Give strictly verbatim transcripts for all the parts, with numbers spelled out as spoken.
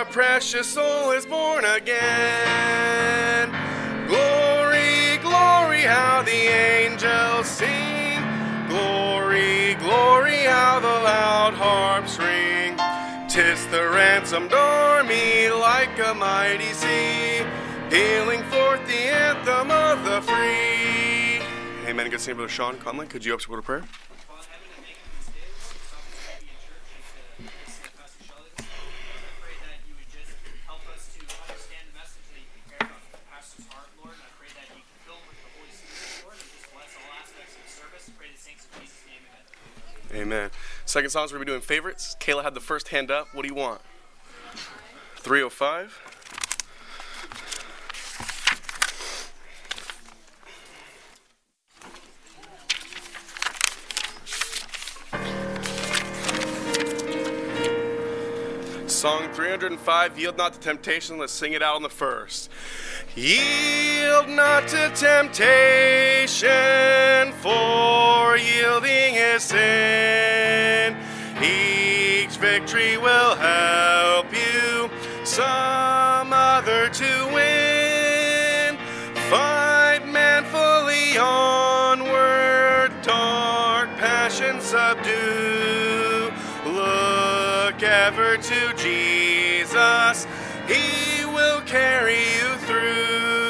a precious soul is born again. Glory, glory, how the angels sing. Glory, glory, how the loud harps ring. 'Tis the ransomed army like a mighty sea, pealing forth the anthem of the free. Amen. Good seeing Brother Sean Conlon. Could you up to go to prayer? Amen. Second songs, we're going to be doing favorites. Kayla had the first hand up. What do you want? three oh five. Song three oh five, Yield Not to Temptation. Let's sing it out on the first. Yield not to temptation, for yielding is sin. Each victory will help you some other to win. Fight manfully onward, dark passions subdue. Look ever to Jesus, He will carry you through.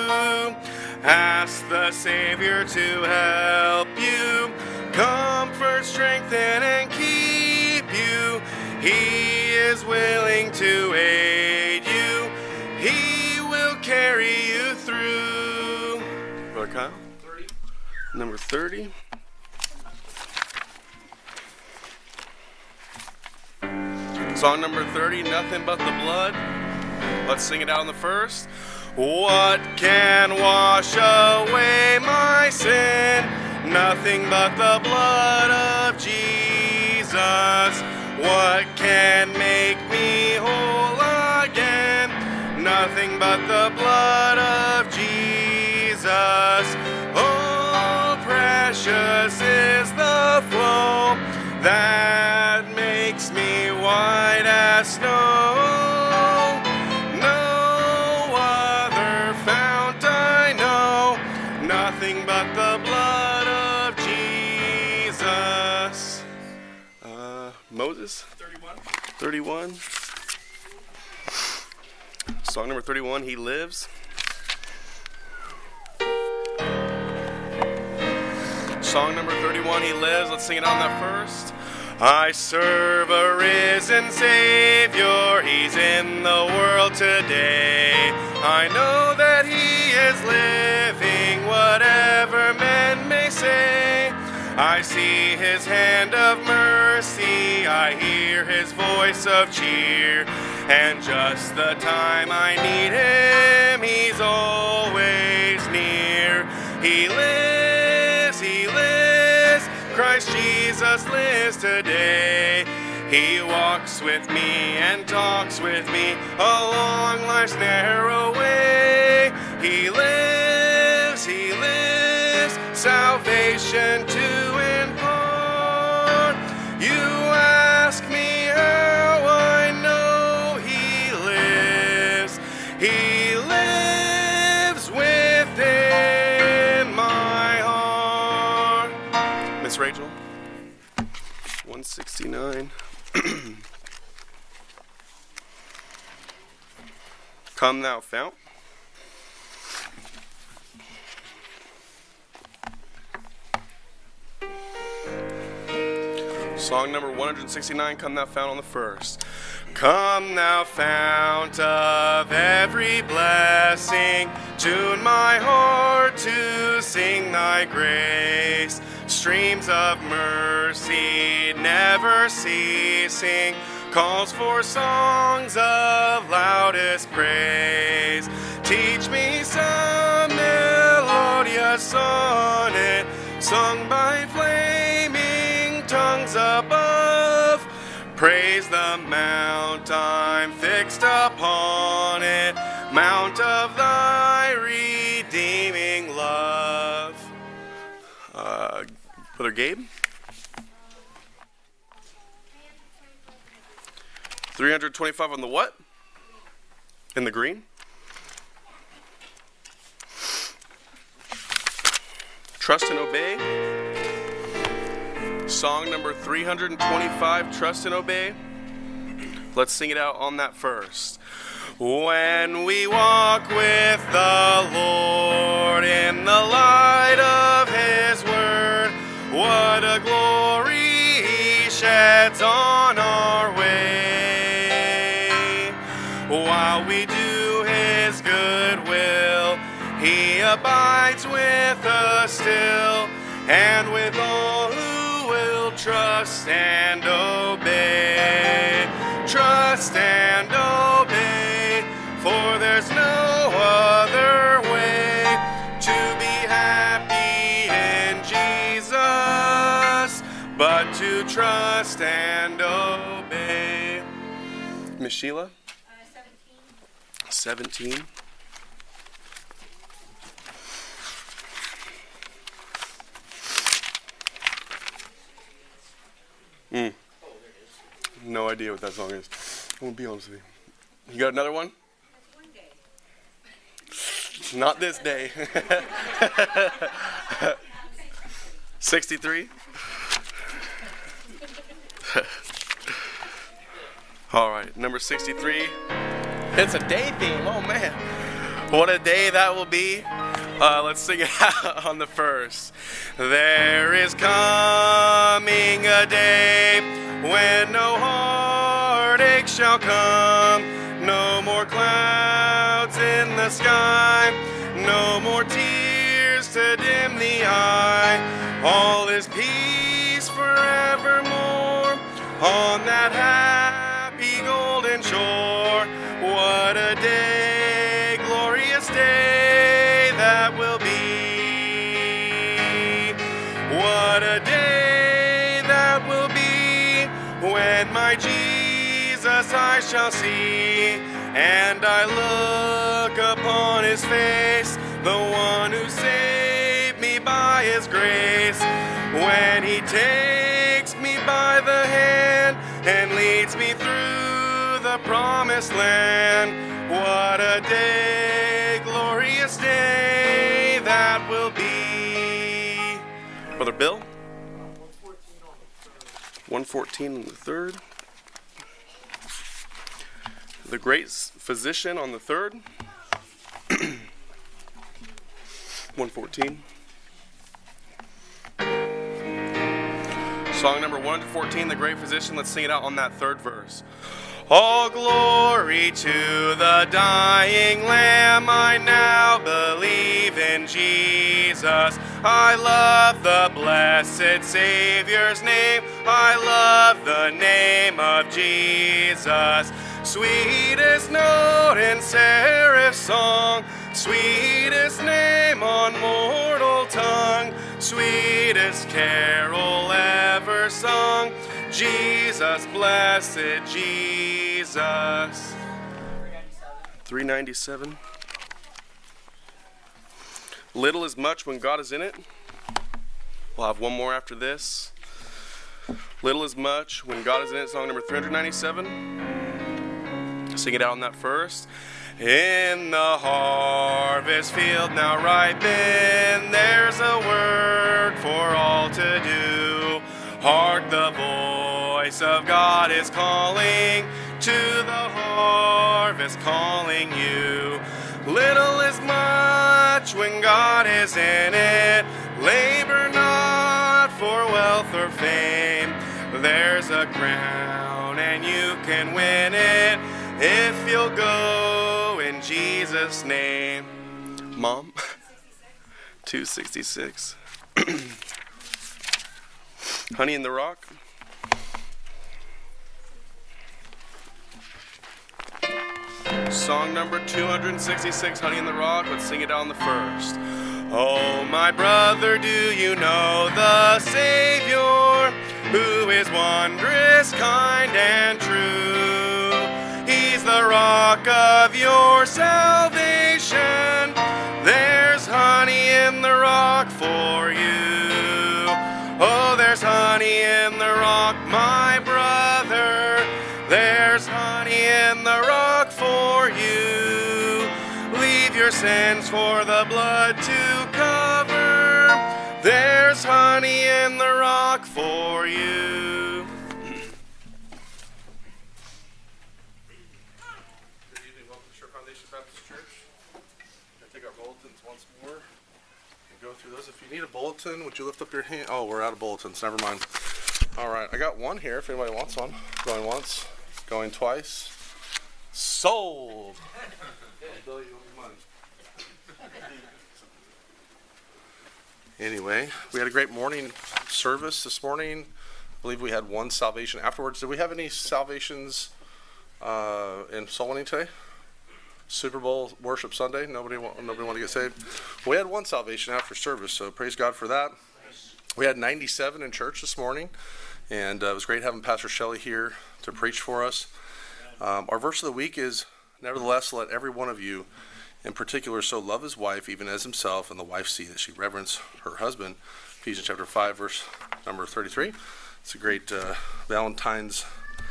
Ask the Savior to help you, comfort, strengthen, and keep you. He is willing to aid you. He will carry you through. Brother Kyle? thirty. Number thirty. Song number thirty, Nothing But the Blood. Let's sing it out in the first. What can wash away my sin? Nothing but the blood of Jesus. What can make me whole again? Nothing but the blood of Jesus. Oh, precious is the flow that makes me white as snow. Nothing but the blood of Jesus. Uh, Moses? thirty-one. thirty-one. Song number thirty-one, He Lives. Song number thirty-one, He Lives. Let's sing it on that first. I serve a risen Savior. He's in the world today. I know that He is living, whatever men may say. I see His hand of mercy, I hear His voice of cheer, and just the time I need Him, He's always near. He lives, He lives, Christ Jesus lives today. He walks with me and talks with me along life's narrow way. He lives, He lives, salvation to impart. You ask me how I know He lives. He lives within my heart. Miss Rachel, one sixty-nine. Come thou fount. Song number one sixty-nine, Come Thou Fount on the first. Come thou fount of every blessing, tune my heart to sing thy grace. Streams of mercy never ceasing, calls for songs of loudest praise. Teach me some melodious sonnet, sung by flaming tongues above. Praise the mount I'm fixed upon it, mount of thy redeeming love. Uh, Brother Gabe? three twenty-five on the what? in the green. Trust and Obey. Song number three hundred twenty-five, Trust and Obey. Let's sing it out on that first. When we walk with the Lord in the light of His Word, what a glory He sheds on our way. While we do His good will, He abides with us still, and with all who will trust and obey. Trust and obey, for there's no other way to be happy in Jesus but to trust and obey. Miss Sheila? Uh, seventeen. seventeen. Mm. No idea what that song is. I won't be honest with you. You got another one? One day. Not this day. sixty-three. All right, number sixty-three. It's a day theme. Oh man, what a day that will be. Uh, let's sing it out on the first. There is coming a day when no heartache shall come, no more clouds in the sky, no more tears to dim the eye. All is peace forevermore on that happy golden shore. What a day, glorious day that will be. What a day that will be when my Jesus I shall see, and I look upon His face, the one who saved me by His grace. When He takes me by the hand and leads me through the promised land. What a day, glorious day that will be. Brother Bill? one fourteen on the third. The great physician on the third. one fourteen. Song number one fourteen, The Great Physician. Let's sing it out on that third verse. All glory to the dying Lamb. I now believe in Jesus. I love the blessed Savior's name. I love the name of Jesus. Sweetest note in seraph song, sweetest name on mortal tongue, sweetest carol ever sung, Jesus, blessed Jesus. three ninety-seven. Little is much when God is in it. We'll have one more after this. Little is much when God is in it, song number three ninety-seven. Sing it out on that first. In the harvest field now ripen, there's a work for all to do. Hark, the voice of God is calling, to the harvest calling you. Little is much when God is in it. Labor not for wealth or fame. There's a crown and you can win it if you'll go in Jesus' name. Mom? two sixty-six. Honey in the Rock. Song number two sixty-six, Honey in the Rock. Let's sing it on the first. Oh, my brother, do you know the Savior, who is wondrous, kind, and true? He's the rock of your salvation. There's honey in the rock for you. Oh, there's honey in the rock, my brother. There's honey in the rock for you. your sins for the blood to cover. There's honey in the rock for you. Good evening. Welcome to Shore Foundation Baptist Church. We're going to take our bulletins once more and go through those. If you need a bulletin, would you lift up your hand? Oh, we're out of bulletins. Never mind. All right. I got one here if anybody wants one. Going once. Going twice. Sold. Bill, you owe me money. Anyway, we had a great morning service this morning. I believe we had one salvation afterwards. Did we have any salvations uh, in soul winning today? Super Bowl worship Sunday. Nobody, wa- nobody wanted to get saved. We had one salvation after service, so praise God for that. We had ninety-seven in church this morning, and uh, it was great having Pastor Shelley here to preach for us. Um, our verse of the week is, nevertheless, let every one of you in particular so love his wife even as himself, and the wife see that she reverence her husband. Ephesians chapter five, verse number thirty-three. It's a great uh, Valentine's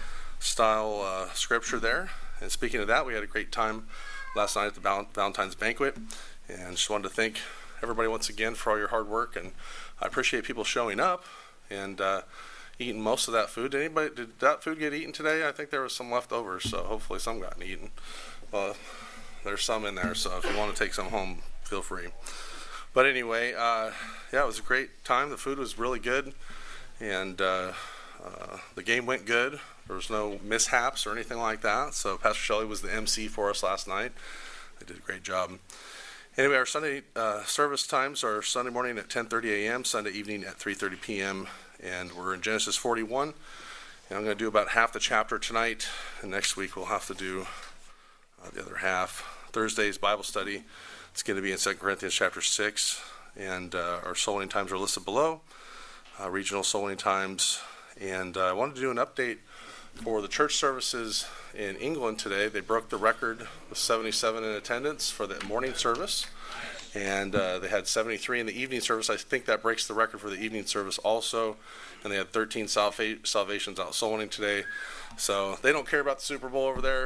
style uh, scripture there. And speaking of that, we had a great time last night at the Val- Valentine's banquet, and just wanted to thank everybody once again for all your hard work. And I appreciate people showing up and uh, eating most of that food. Did anybody did that food get eaten today? I think there was some left over, so hopefully some got eaten. Well, there's some in there, so if you want to take some home, feel free. But anyway, uh, yeah, it was a great time. The food was really good, and uh, uh, the game went good. There was no mishaps or anything like that. So Pastor Shelley was the M C for us last night. They did a great job. Anyway, our Sunday uh, service times are Sunday morning at ten thirty a.m., Sunday evening at three thirty p.m., and we're in Genesis forty-one. And I'm going to do about half the chapter tonight, and next week we'll have to do uh, the other half. Thursday's Bible study, it's going to be in Second Corinthians chapter six, and uh, our soul winning times are listed below, uh, regional soul winning times. And uh, I wanted to do an update for the church services in England today. They broke the record with seventy-seven in attendance for the morning service, and uh, they had seventy-three in the evening service. I think that breaks the record for the evening service also, and they had thirteen salva- salvations out soul winning today. So they don't care about the Super Bowl over there.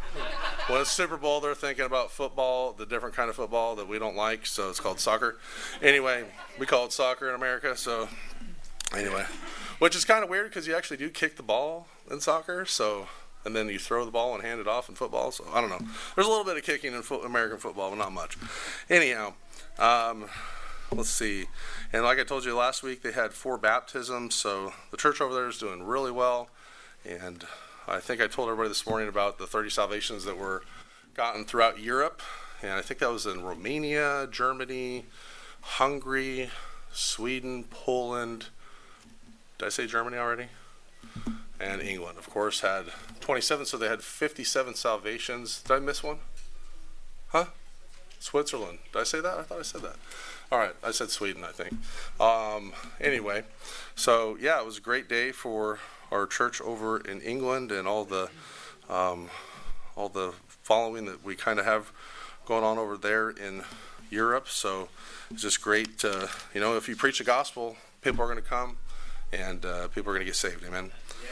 When it's Super Bowl, they're thinking about football, the different kind of football that we don't like, so it's called soccer. Anyway, we call it soccer in America, so anyway. Which is kind of weird because you actually do kick the ball in soccer, so and then you throw the ball and hand it off in football, so I don't know. There's a little bit of kicking in fo- American football, but not much. Anyhow, um, let's see. And like I told you last week, they had four baptisms, so the church over there is doing really well, and I think I told everybody this morning about the thirty salvations that were gotten throughout Europe, and I think that was in Romania, Germany, Hungary, Sweden, Poland. Did I say Germany already? And England, of course, had twenty-seven, so they had fifty-seven salvations. Did I miss one? Huh? Switzerland. Did I say that? I thought I said that. All right, I said Sweden, I think. Um, anyway, so yeah, it was a great day for our church over in England and all the um, all the following that we kind of have going on over there in Europe. So it's just great. Uh, you know, if you preach the gospel, people are going to come, and uh, people are going to get saved. Amen.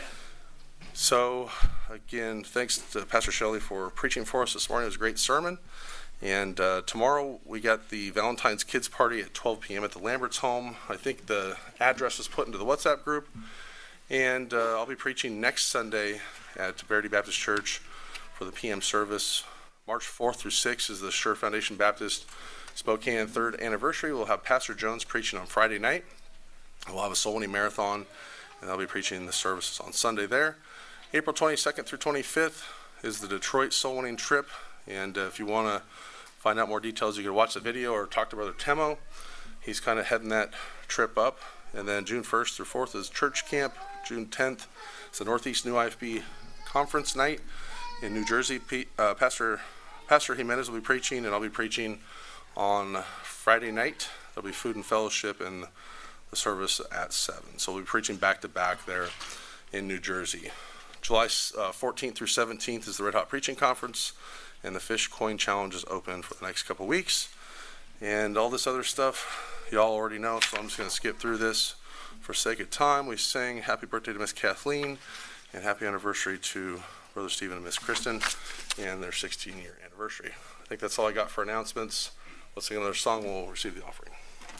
So again, thanks to Pastor Shelley for preaching for us this morning. It was a great sermon. And uh, tomorrow we got the Valentine's Kids Party at twelve p.m. at the Lambert's home. I think the address was put into the WhatsApp group. And uh, I'll be preaching next Sunday at Verity Baptist Church for the P M service. March fourth through sixth is the Shore Foundation Baptist Spokane third anniversary. We'll have Pastor Jones preaching on Friday night. We'll have a soul winning marathon, and I'll be preaching the services on Sunday there. April twenty-second through twenty-fifth is the Detroit soul winning trip. And uh, if you want to find out more details, you can watch the video or talk to Brother Temo. He's kind of heading that trip up. And then June first through fourth is church camp. June tenth is the Northeast New I F B conference night in New Jersey. P- uh, Pastor Pastor Jimenez will be preaching, and I'll be preaching on Friday night. There'll be food and fellowship in the service at seven. So we'll be preaching back to back there in New Jersey. July uh, fourteenth through seventeenth is the Red Hot Preaching Conference, and the Fish Coin Challenge is open for the next couple weeks. And all this other stuff y'all already know, so I'm just going to skip through this for sake of time. We sing happy birthday to Miss Kathleen and happy anniversary to Brother Stephen and Miss Kristen, and their sixteen-year anniversary. I think that's all I got for announcements. Let's sing another song. We'll receive the offering.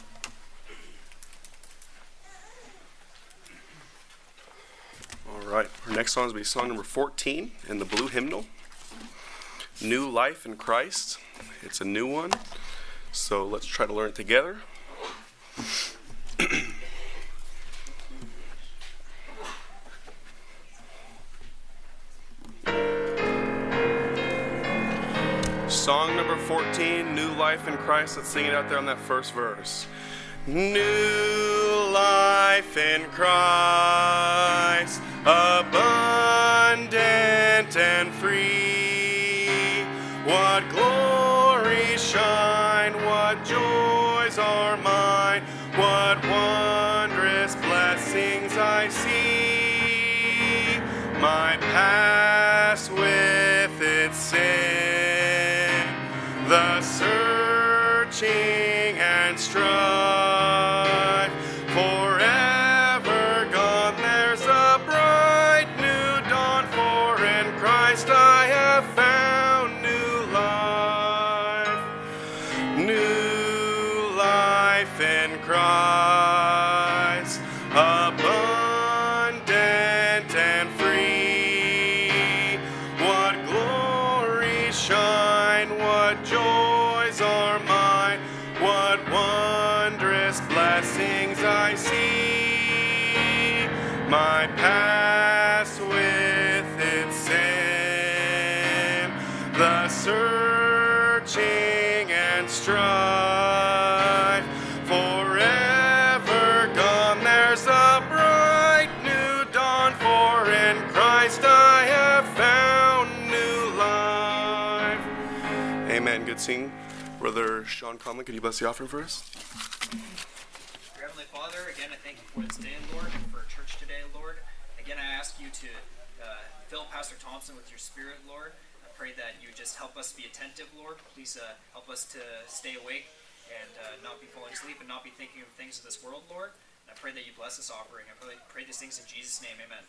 All right. Our next song is going to be song number fourteen in the blue hymnal. New Life in Christ. It's a new one. So let's try to learn it together. Song number fourteen, New Life in Christ. Let's sing it out there on that first verse. New life in Christ, abundant and free. What glories shine, what joys are mine, what wondrous blessings I see. My past with its sin, the searching and strife, forever gone, there's a bright new dawn, for in Christ I have found new life. New life in Christ, abundant and free. What glories shine, what joys are mine, what wondrous blessings I see. My past with its sin, the searching and strife, forever gone, there's a bright new dawn, for in Christ I have found new life. Amen. Good singing. Brother Sean Conlon, could you bless the offering for us? Dear Heavenly Father, again, I thank you for this day, Lord, and for church today, Lord. Again, I ask you to uh, fill Pastor Thompson with your spirit, Lord. I pray that you just help us be attentive, Lord. Please uh, help us to stay awake and uh, not be falling asleep and not be thinking of things of this world, Lord. And I pray that you bless this offering. I pray, pray these things in Jesus' name. Amen.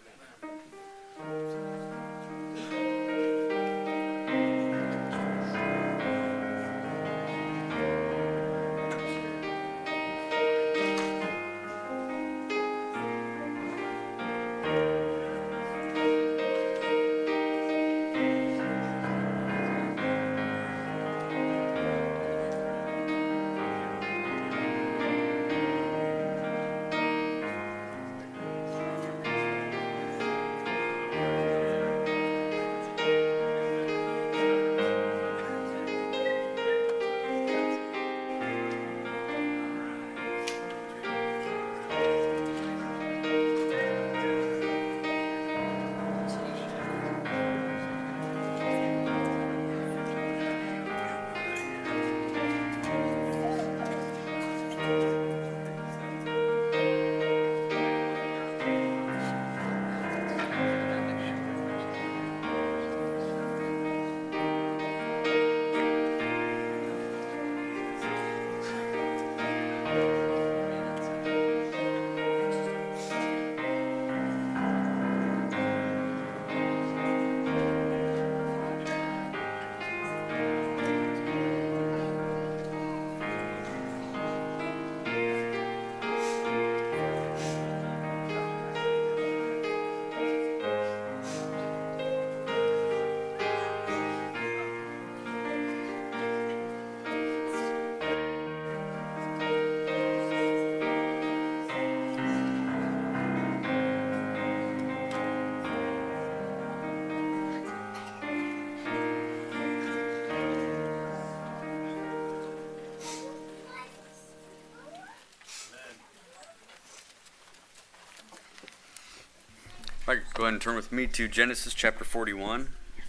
All right, go ahead and turn with me to Genesis chapter forty-one.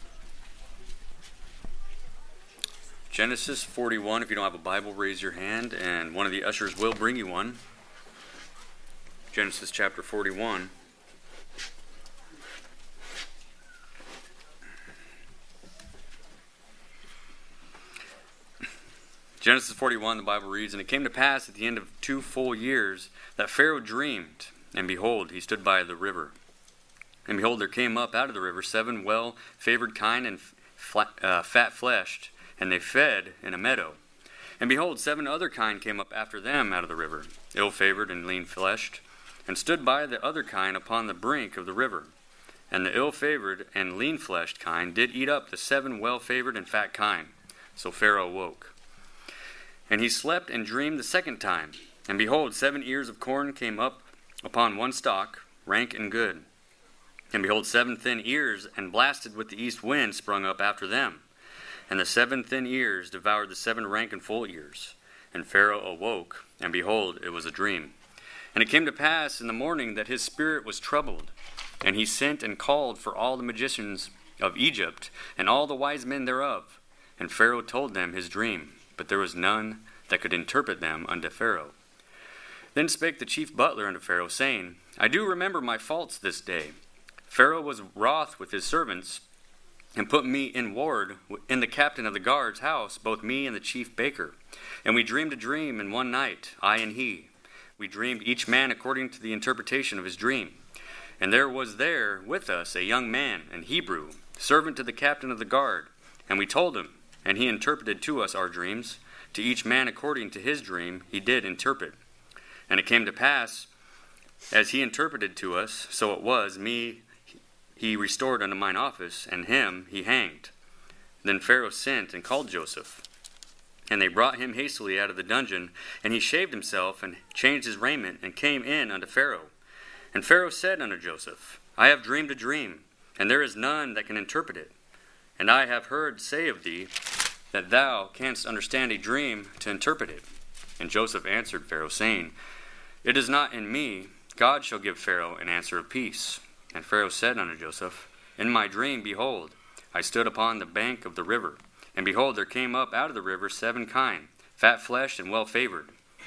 Genesis forty-one. If you don't have a Bible, raise your hand, and one of the ushers will bring you one. Genesis chapter forty-one. Genesis forty-one, the Bible reads, "And it came to pass at the end of two full years that Pharaoh dreamed, and behold, he stood by the river. And behold, there came up out of the river seven well-favored kine and flat, uh, fat-fleshed, and they fed in a meadow. And behold, seven other kine came up after them out of the river, ill-favored and lean-fleshed, and stood by the other kine upon the brink of the river. And the ill-favored and lean-fleshed kine did eat up the seven well-favored and fat kine. So Pharaoh awoke. And he slept and dreamed the second time. And behold, seven ears of corn came up upon one stalk, rank and good. And behold, seven thin ears, and blasted with the east wind, sprung up after them. And the seven thin ears devoured the seven rank and full ears. And Pharaoh awoke, and behold, it was a dream. And it came to pass in the morning that his spirit was troubled. And he sent and called for all the magicians of Egypt, and all the wise men thereof. And Pharaoh told them his dream, but there was none that could interpret them unto Pharaoh. Then spake the chief butler unto Pharaoh, saying, I do remember my faults this day. Pharaoh was wroth with his servants, and put me in ward in the captain of the guard's house, both me and the chief baker. And we dreamed a dream in one night, I and he. We dreamed each man according to the interpretation of his dream. And there was there with us a young man, an Hebrew, servant to the captain of the guard. And we told him, and he interpreted to us our dreams. To each man according to his dream he did interpret. And it came to pass, as he interpreted to us, so it was, me he restored unto mine office, and him he hanged. Then Pharaoh sent and called Joseph. And they brought him hastily out of the dungeon, and he shaved himself, and changed his raiment, and came in unto Pharaoh. And Pharaoh said unto Joseph, I have dreamed a dream, and there is none that can interpret it. And I have heard say of thee, that thou canst understand a dream to interpret it. And Joseph answered Pharaoh, saying, It is not in me. God shall give Pharaoh an answer of peace. And Pharaoh said unto Joseph, In my dream, behold, I stood upon the bank of the river, and behold, there came up out of the river seven kine, fat-fleshed and well-favored,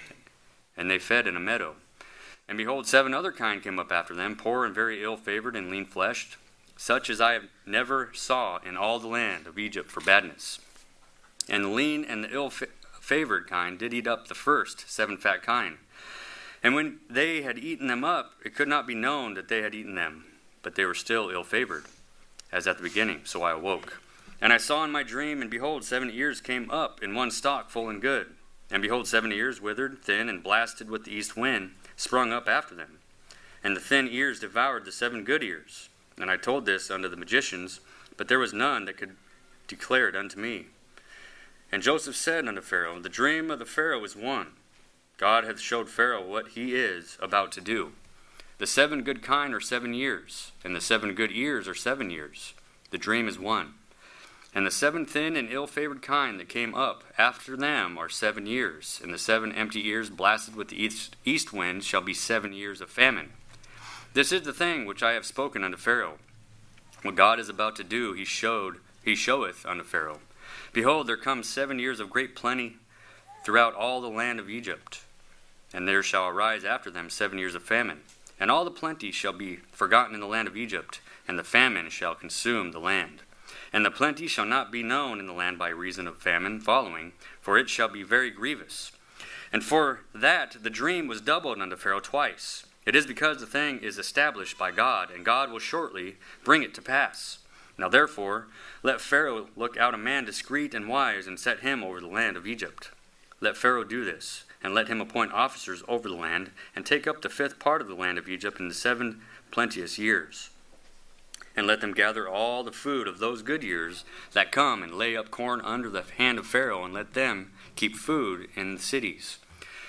and they fed in a meadow. And behold, seven other kine came up after them, poor and very ill-favored and lean-fleshed, such as I have never saw in all the land of Egypt for badness. And the lean and the ill-favored kine did eat up the first seven fat kine. And when they had eaten them up, it could not be known that they had eaten them, but they were still ill-favored, as at the beginning. So I awoke. And I saw in my dream, and behold, seven ears came up in one stalk, full and good. And behold, seven ears withered, thin, and blasted with the east wind, sprung up after them. And the thin ears devoured the seven good ears. And I told this unto the magicians, but there was none that could declare it unto me. And Joseph said unto Pharaoh, The dream of the Pharaoh is one. God hath showed Pharaoh what he is about to do. The seven good kine are seven years, and the seven good ears are seven years. The dream is one. And the seven thin and ill-favored kine that came up after them are seven years, and the seven empty ears blasted with the east, east wind shall be seven years of famine. This is the thing which I have spoken unto Pharaoh. What God is about to do, he showed, he showeth unto Pharaoh. Behold, there come seven years of great plenty throughout all the land of Egypt, and there shall arise after them seven years of famine. And all the plenty shall be forgotten in the land of Egypt, and the famine shall consume the land. And the plenty shall not be known in the land by reason of famine following, for it shall be very grievous. And for that the dream was doubled unto Pharaoh twice. It is because the thing is established by God, and God will shortly bring it to pass. Now therefore, let Pharaoh look out a man discreet and wise, and set him over the land of Egypt. Let Pharaoh do this, and let him appoint officers over the land, and take up the fifth part of the land of Egypt in the seven plenteous years. And let them gather all the food of those good years that come, and lay up corn under the hand of Pharaoh, and let them keep food in the cities.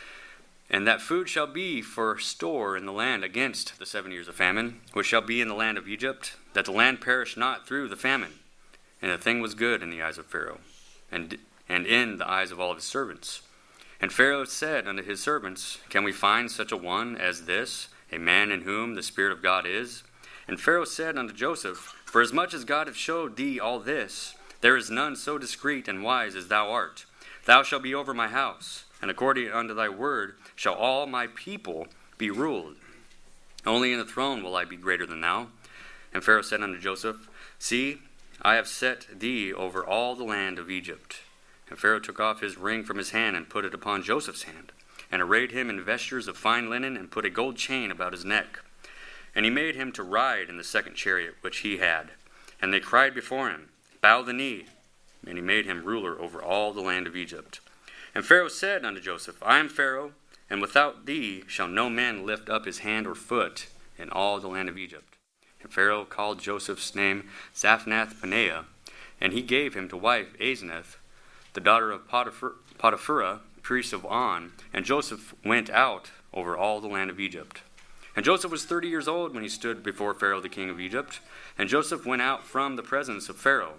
And that food shall be for store in the land against the seven years of famine, which shall be in the land of Egypt, that the land perish not through the famine. And the thing was good in the eyes of Pharaoh, and and in the eyes of all of his servants. And Pharaoh said unto his servants, Can we find such a one as this, a man in whom the Spirit of God is? And Pharaoh said unto Joseph, Forasmuch as God hath showed thee all this, there is none so discreet and wise as thou art. Thou shalt be over my house, and according unto thy word shall all my people be ruled. Only in the throne will I be greater than thou. And Pharaoh said unto Joseph, See, I have set thee over all the land of Egypt. And Pharaoh took off his ring from his hand, and put it upon Joseph's hand, and arrayed him in vestures of fine linen, and put a gold chain about his neck. And he made him to ride in the second chariot which he had. And they cried before him, Bow the knee. And he made him ruler over all the land of Egypt. And Pharaoh said unto Joseph, I am Pharaoh, and without thee shall no man lift up his hand or foot in all the land of Egypt. And Pharaoh called Joseph's name Zaphnath-Paneah, and he gave him to wife Asenath, the daughter of Potiphar, Potipharah, priest of On. And Joseph went out over all the land of Egypt. And Joseph was thirty years old when he stood before Pharaoh the king of Egypt. And Joseph went out from the presence of Pharaoh,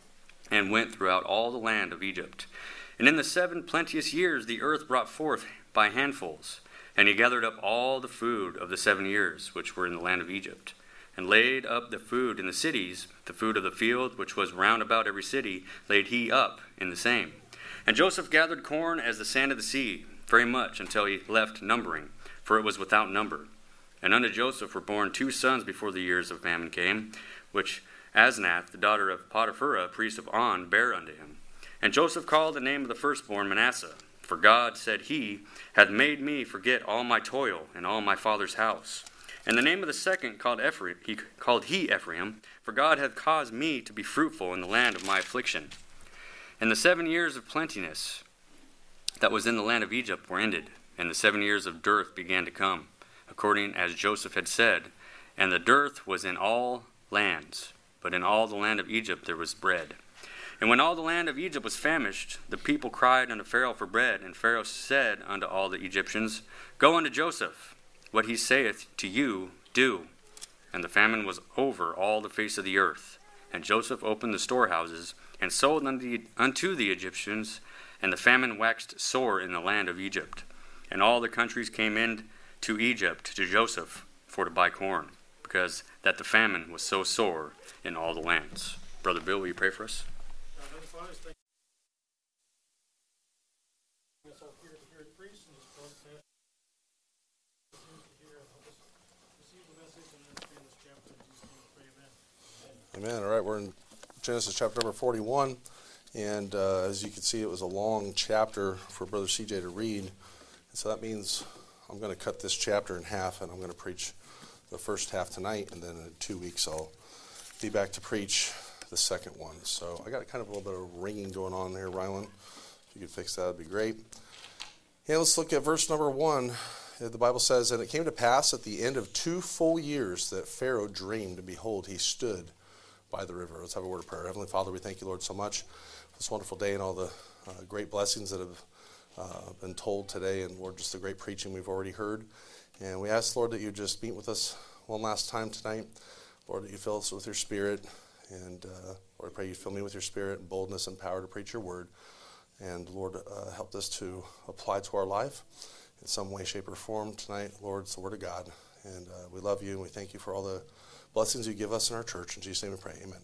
and went throughout all the land of Egypt. And in the seven plenteous years the earth brought forth by handfuls. And he gathered up all the food of the seven years which were in the land of Egypt, and laid up the food in the cities, the food of the field, which was round about every city, laid he up in the same. And Joseph gathered corn as the sand of the sea, very much, until he left numbering, for it was without number. And unto Joseph were born two sons before the years of famine came, which Asenath, the daughter of Potipharah, priest of On, bare unto him. And Joseph called the name of the firstborn Manasseh, for God, said he, hath made me forget all my toil and all my father's house. And the name of the second called Ephraim, he called he Ephraim, for God hath caused me to be fruitful in the land of my affliction. And the seven years of plenteousness that was in the land of Egypt were ended, and the seven years of dearth began to come, according as Joseph had said. And the dearth was in all lands, but in all the land of Egypt there was bread. And when all the land of Egypt was famished, the people cried unto Pharaoh for bread. And Pharaoh said unto all the Egyptians, Go unto Joseph, what he saith to you, do. And the famine was over all the face of the earth. And Joseph opened the storehouses, and sold unto the, unto the Egyptians, and the famine waxed sore in the land of Egypt. And all the countries came in to Egypt to Joseph for to buy corn, because that the famine was so sore in all the lands. Brother Bill, will you pray for us? Amen. All right, we're in Genesis chapter number forty-one, and uh, as you can see, it was a long chapter for Brother C J to read, and so that means I'm going to cut this chapter in half, and I'm going to preach the first half tonight, and then in two weeks I'll be back to preach the second one. So I got kind of a little bit of ringing going on there, Rylan. If you could fix that, that'd be great. Yeah, let's look at verse number one. The Bible says, And it came to pass at the end of two full years that Pharaoh dreamed, and behold, he stood by the river. Let's have a word of prayer. Heavenly Father, we thank you, Lord, so much for this wonderful day and all the uh, great blessings that have uh, been told today, and Lord, just the great preaching we've already heard. And we ask, Lord, that you just meet with us one last time tonight. Lord, that you fill us with your Spirit, and uh, Lord, I pray you fill me with your Spirit and boldness and power to preach your word. And Lord, uh, help us to apply to our life in some way, shape, or form tonight. Lord, it's the word of God, and uh, we love you, and we thank you for all the blessings you give us in our church. In Jesus' name we pray. Amen. Amen.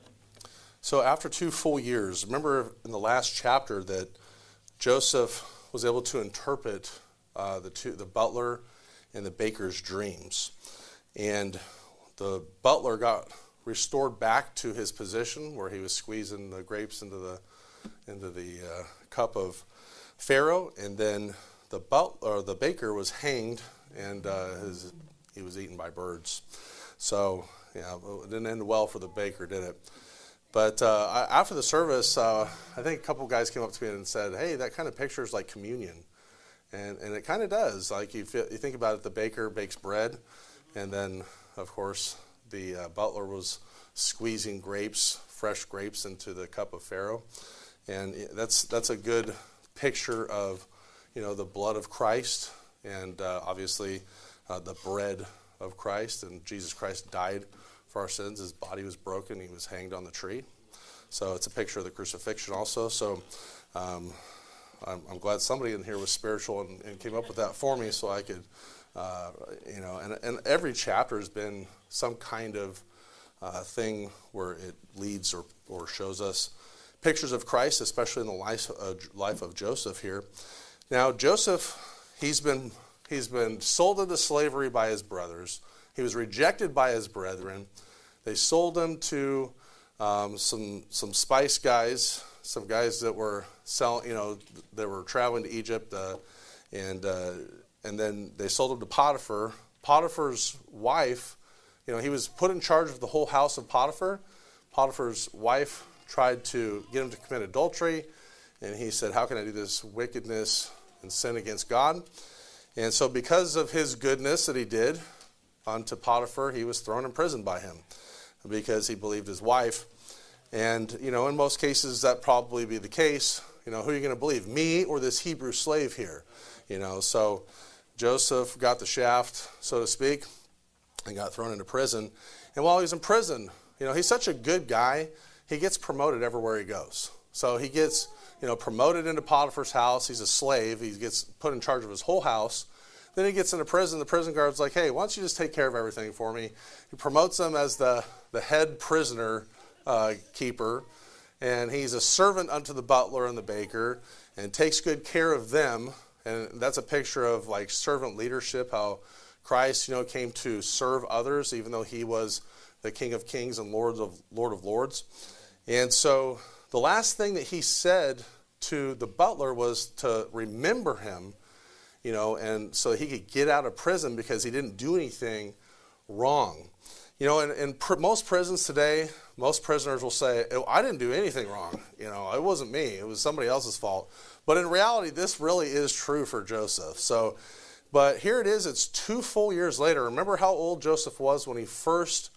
So after two full years, remember in the last chapter that Joseph was able to interpret uh, the two, the butler and the baker's dreams. And the butler got restored back to his position where he was squeezing the grapes into the into the uh, cup of Pharaoh, and then the butler, or the baker, was hanged, and uh, his, he was eaten by birds. So, yeah, it didn't end well for the baker, did it? But uh, after the service, uh, I think a couple guys came up to me and said, hey, that kind of picture is like communion. And and it kind of does. Like, you, feel, you think about it, the baker bakes bread, and then, of course, the uh, butler was squeezing grapes, fresh grapes, into the cup of Pharaoh. And that's that's a good picture of, you know, the blood of Christ, and uh, obviously uh, the bread of Christ. And Jesus Christ died for our sins. His body was broken. He was hanged on the tree. So it's a picture of the crucifixion also. So um, I'm, I'm glad somebody in here was spiritual and, and came up with that for me, so I could, uh, you know, and, and every chapter has been some kind of uh, thing where it leads or, or shows us pictures of Christ, especially in the life of, life of Joseph here. Now, Joseph, he's been he's been sold into slavery by his brothers. He was rejected by his brethren. They sold him to um, some some spice guys, some guys that were selling, you know, that were traveling to Egypt, uh, and uh, and then they sold him to Potiphar. Potiphar's wife you know, he was put in charge of the whole house of Potiphar. Potiphar's wife tried to get him to commit adultery, and he said, how can I do this wickedness and sin against God? And so because of his goodness that he did unto Potiphar, he was thrown in prison by him because he believed his wife. And, you know, in most cases, that probably be the case. You know, who are you going to believe, me or this Hebrew slave here? You know, so Joseph got the shaft, so to speak, and got thrown into prison. And while he was in prison, you know, he's such a good guy, he gets promoted everywhere he goes. So he gets, you know, promoted into Potiphar's house. He's a slave. He gets put in charge of his whole house. Then he gets into prison. The prison guard's like, hey, why don't you just take care of everything for me? He promotes him as the, the head prisoner uh, keeper. And he's a servant unto the butler and the baker and takes good care of them. And that's a picture of like servant leadership, how Christ, you know, came to serve others, even though he was the King of Kings and Lord of Lord of Lords. And so the last thing that he said to the butler was to remember him, you know, and so he could get out of prison because he didn't do anything wrong. You know, in, in pr- most prisons today, most prisoners will say, oh, I didn't do anything wrong. You know, it wasn't me. It was somebody else's fault. But in reality, this really is true for Joseph. So, but here it is. It's two full years later. Remember how old Joseph was when he first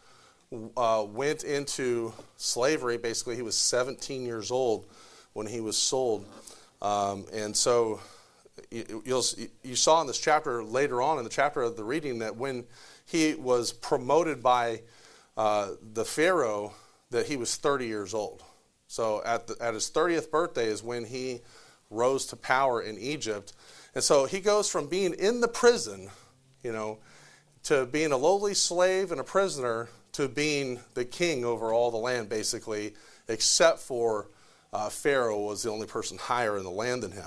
uh, went into slavery. Basically, he was seventeen years old when he was sold. Um, and so you, you'll, you saw in this chapter later on in the chapter of the reading that when he was promoted by uh, the Pharaoh, that he was thirty years old. So at, the, at his thirtieth birthday is when he rose to power in Egypt. And so he goes from being in the prison, you know, to being a lowly slave and a prisoner to being the king over all the land, basically, except for uh, Pharaoh was the only person higher in the land than him.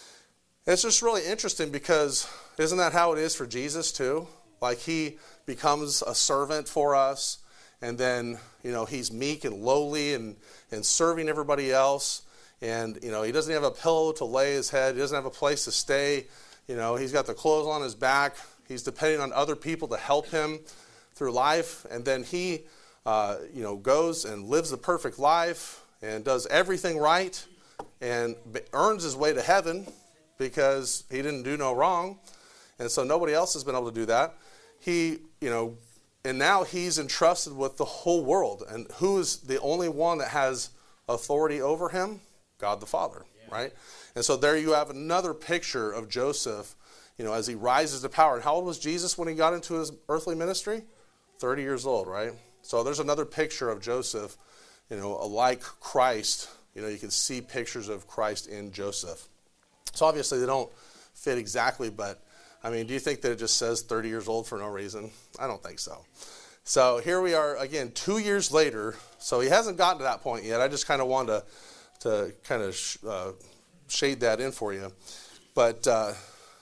And it's just really interesting because isn't that how it is for Jesus too? Like he becomes a servant for us, and then, you know, he's meek and lowly and, and serving everybody else. And, you know, he doesn't have a pillow to lay his head. He doesn't have a place to stay. You know, he's got the clothes on his back. He's depending on other people to help him through life. And then he, uh, you know, goes and lives the perfect life and does everything right and earns his way to heaven because he didn't do no wrong. And so nobody else has been able to do that. He, you know, and now he's entrusted with the whole world. And who is the only one that has authority over him? God the Father, yeah. Right? And so there you have another picture of Joseph, you know, as he rises to power. And how old was Jesus when he got into his earthly ministry? thirty years old, right? So there's another picture of Joseph, you know, like Christ. You know, you can see pictures of Christ in Joseph. So obviously they don't fit exactly, but I mean, do you think that it just says thirty years old for no reason? I don't think so. So here we are again, two years later. So he hasn't gotten to that point yet. I just kind of wanted to, to kind of sh- uh, shade that in for you. But uh,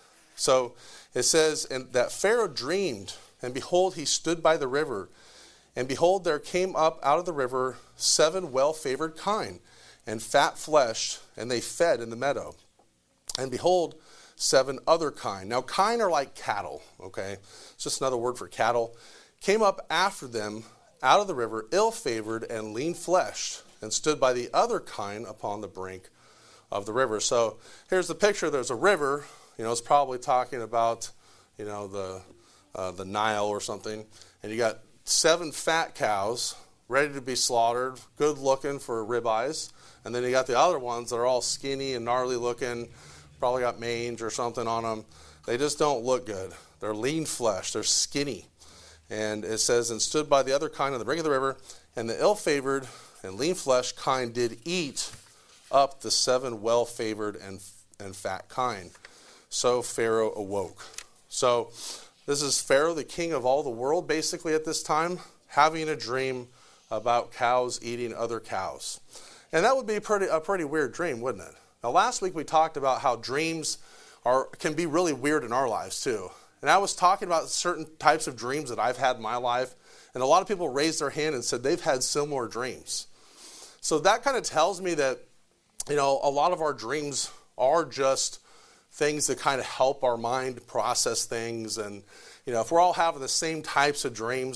so it says, and that Pharaoh dreamed, and behold, he stood by the river. And behold, there came up out of the river seven well-favored kine, and fat-fleshed, and they fed in the meadow. And behold, seven other kine. Now, kine are like cattle, okay? It's just another word for cattle. Came up after them out of the river, ill-favored and lean-fleshed, and stood by the other kine upon the brink of the river. So here's the picture. There's a river. You know, it's probably talking about, you know, the uh, the Nile or something. And you got seven fat cows ready to be slaughtered, good looking for ribeyes. And then you got the other ones that are all skinny and gnarly looking, probably got mange or something on them. They just don't look good. They're lean flesh. They're skinny. And it says, and stood by the other kine on the brink of the river, and the ill-favored and lean-fleshed kine did eat up the seven well-favored and, and fat kine. So Pharaoh awoke. So this is Pharaoh, the king of all the world, basically at this time, having a dream about cows eating other cows. And that would be pretty, a pretty weird dream, wouldn't it? Now, last week we talked about how dreams are can be really weird in our lives, too. And I was talking about certain types of dreams that I've had in my life, and a lot of people raised their hand and said they've had similar dreams. So that kind of tells me that, you know, a lot of our dreams are just things that kind of help our mind process things. And, you know, if we're all having the same types of dreams,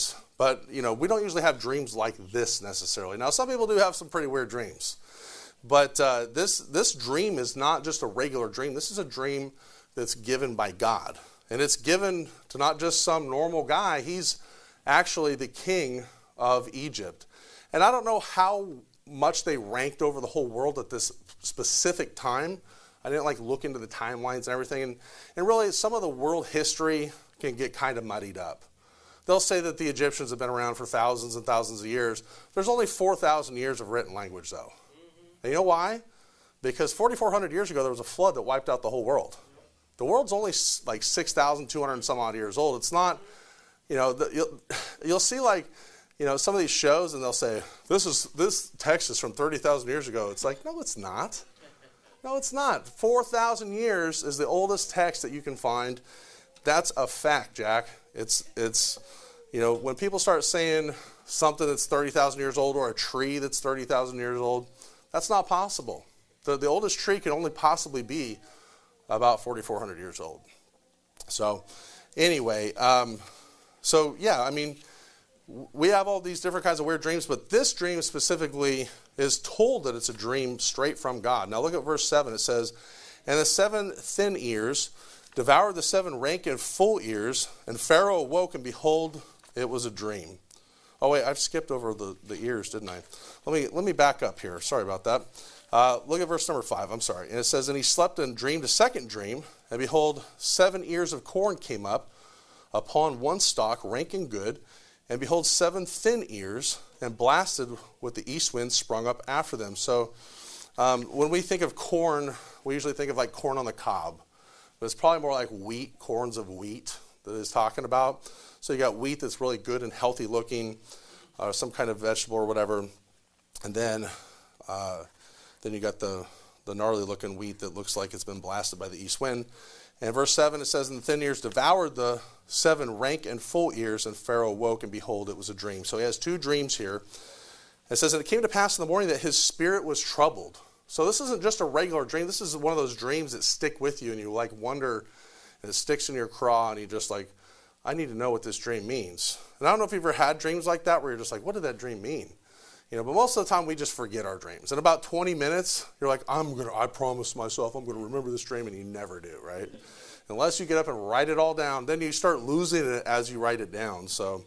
But, you know, we don't usually have dreams like this necessarily. Now, some people do have some pretty weird dreams. But uh, this this dream is not just a regular dream. This is a dream that's given by God. And it's given to not just some normal guy. He's actually the king of Egypt. And I don't know how much they ranked over the whole world at this specific time. I didn't like look into the timelines and everything. And, and really, some of the world history can get kind of muddied up. They'll say that the Egyptians have been around for thousands and thousands of years. There's only four thousand years of written language, though. Mm-hmm. And you know why? Because forty-four hundred years ago, there was a flood that wiped out the whole world. The world's only like six thousand two hundred and some odd years old. It's not, you know, the, you'll, you'll see like, you know, some of these shows and they'll say, this is this text is from thirty thousand years ago. It's like, no, it's not. No, it's not. four thousand years is the oldest text that you can find. That's a fact, Jack. It's, it's, you know, when people start saying something that's thirty thousand years old or a tree that's thirty thousand years old, that's not possible. The, the oldest tree can only possibly be about forty-four hundred years old. So, anyway, um, so yeah, I mean, we have all these different kinds of weird dreams, but this dream specifically is told that it's a dream straight from God. Now look at verse seven. It says, and the seven thin ears devoured the seven rank and full ears, and Pharaoh awoke, and behold, it was a dream. Oh wait, I've skipped over the, the ears, didn't I? Let me let me back up here. Sorry about that. Uh, look at verse number five. I'm sorry. And it says, and he slept and dreamed a second dream, and behold, seven ears of corn came up upon one stalk, rank and good, and behold, seven thin ears, and blasted with the east wind sprung up after them. So um, when we think of corn, we usually think of like corn on the cob. But it's probably more like wheat, corns of wheat that it's talking about. So you got wheat that's really good and healthy looking, uh, some kind of vegetable or whatever. And then uh, then you got the, the gnarly looking wheat that looks like it's been blasted by the east wind. And verse seven, it says, and the thin ears devoured the seven rank and full ears, and Pharaoh woke, and behold, it was a dream. So he has two dreams here. It says, and it came to pass in the morning that his spirit was troubled. So this isn't just a regular dream. This is one of those dreams that stick with you, and you like wonder, and it sticks in your craw, and you just like, I need to know what this dream means. And I don't know if you've ever had dreams like that where you're just like, what did that dream mean? You know, but most of the time we just forget our dreams. In about twenty minutes, you're like, I'm gonna, I promise myself I'm gonna remember this dream, and you never do, right? Unless you get up and write it all down, then you start losing it as you write it down. So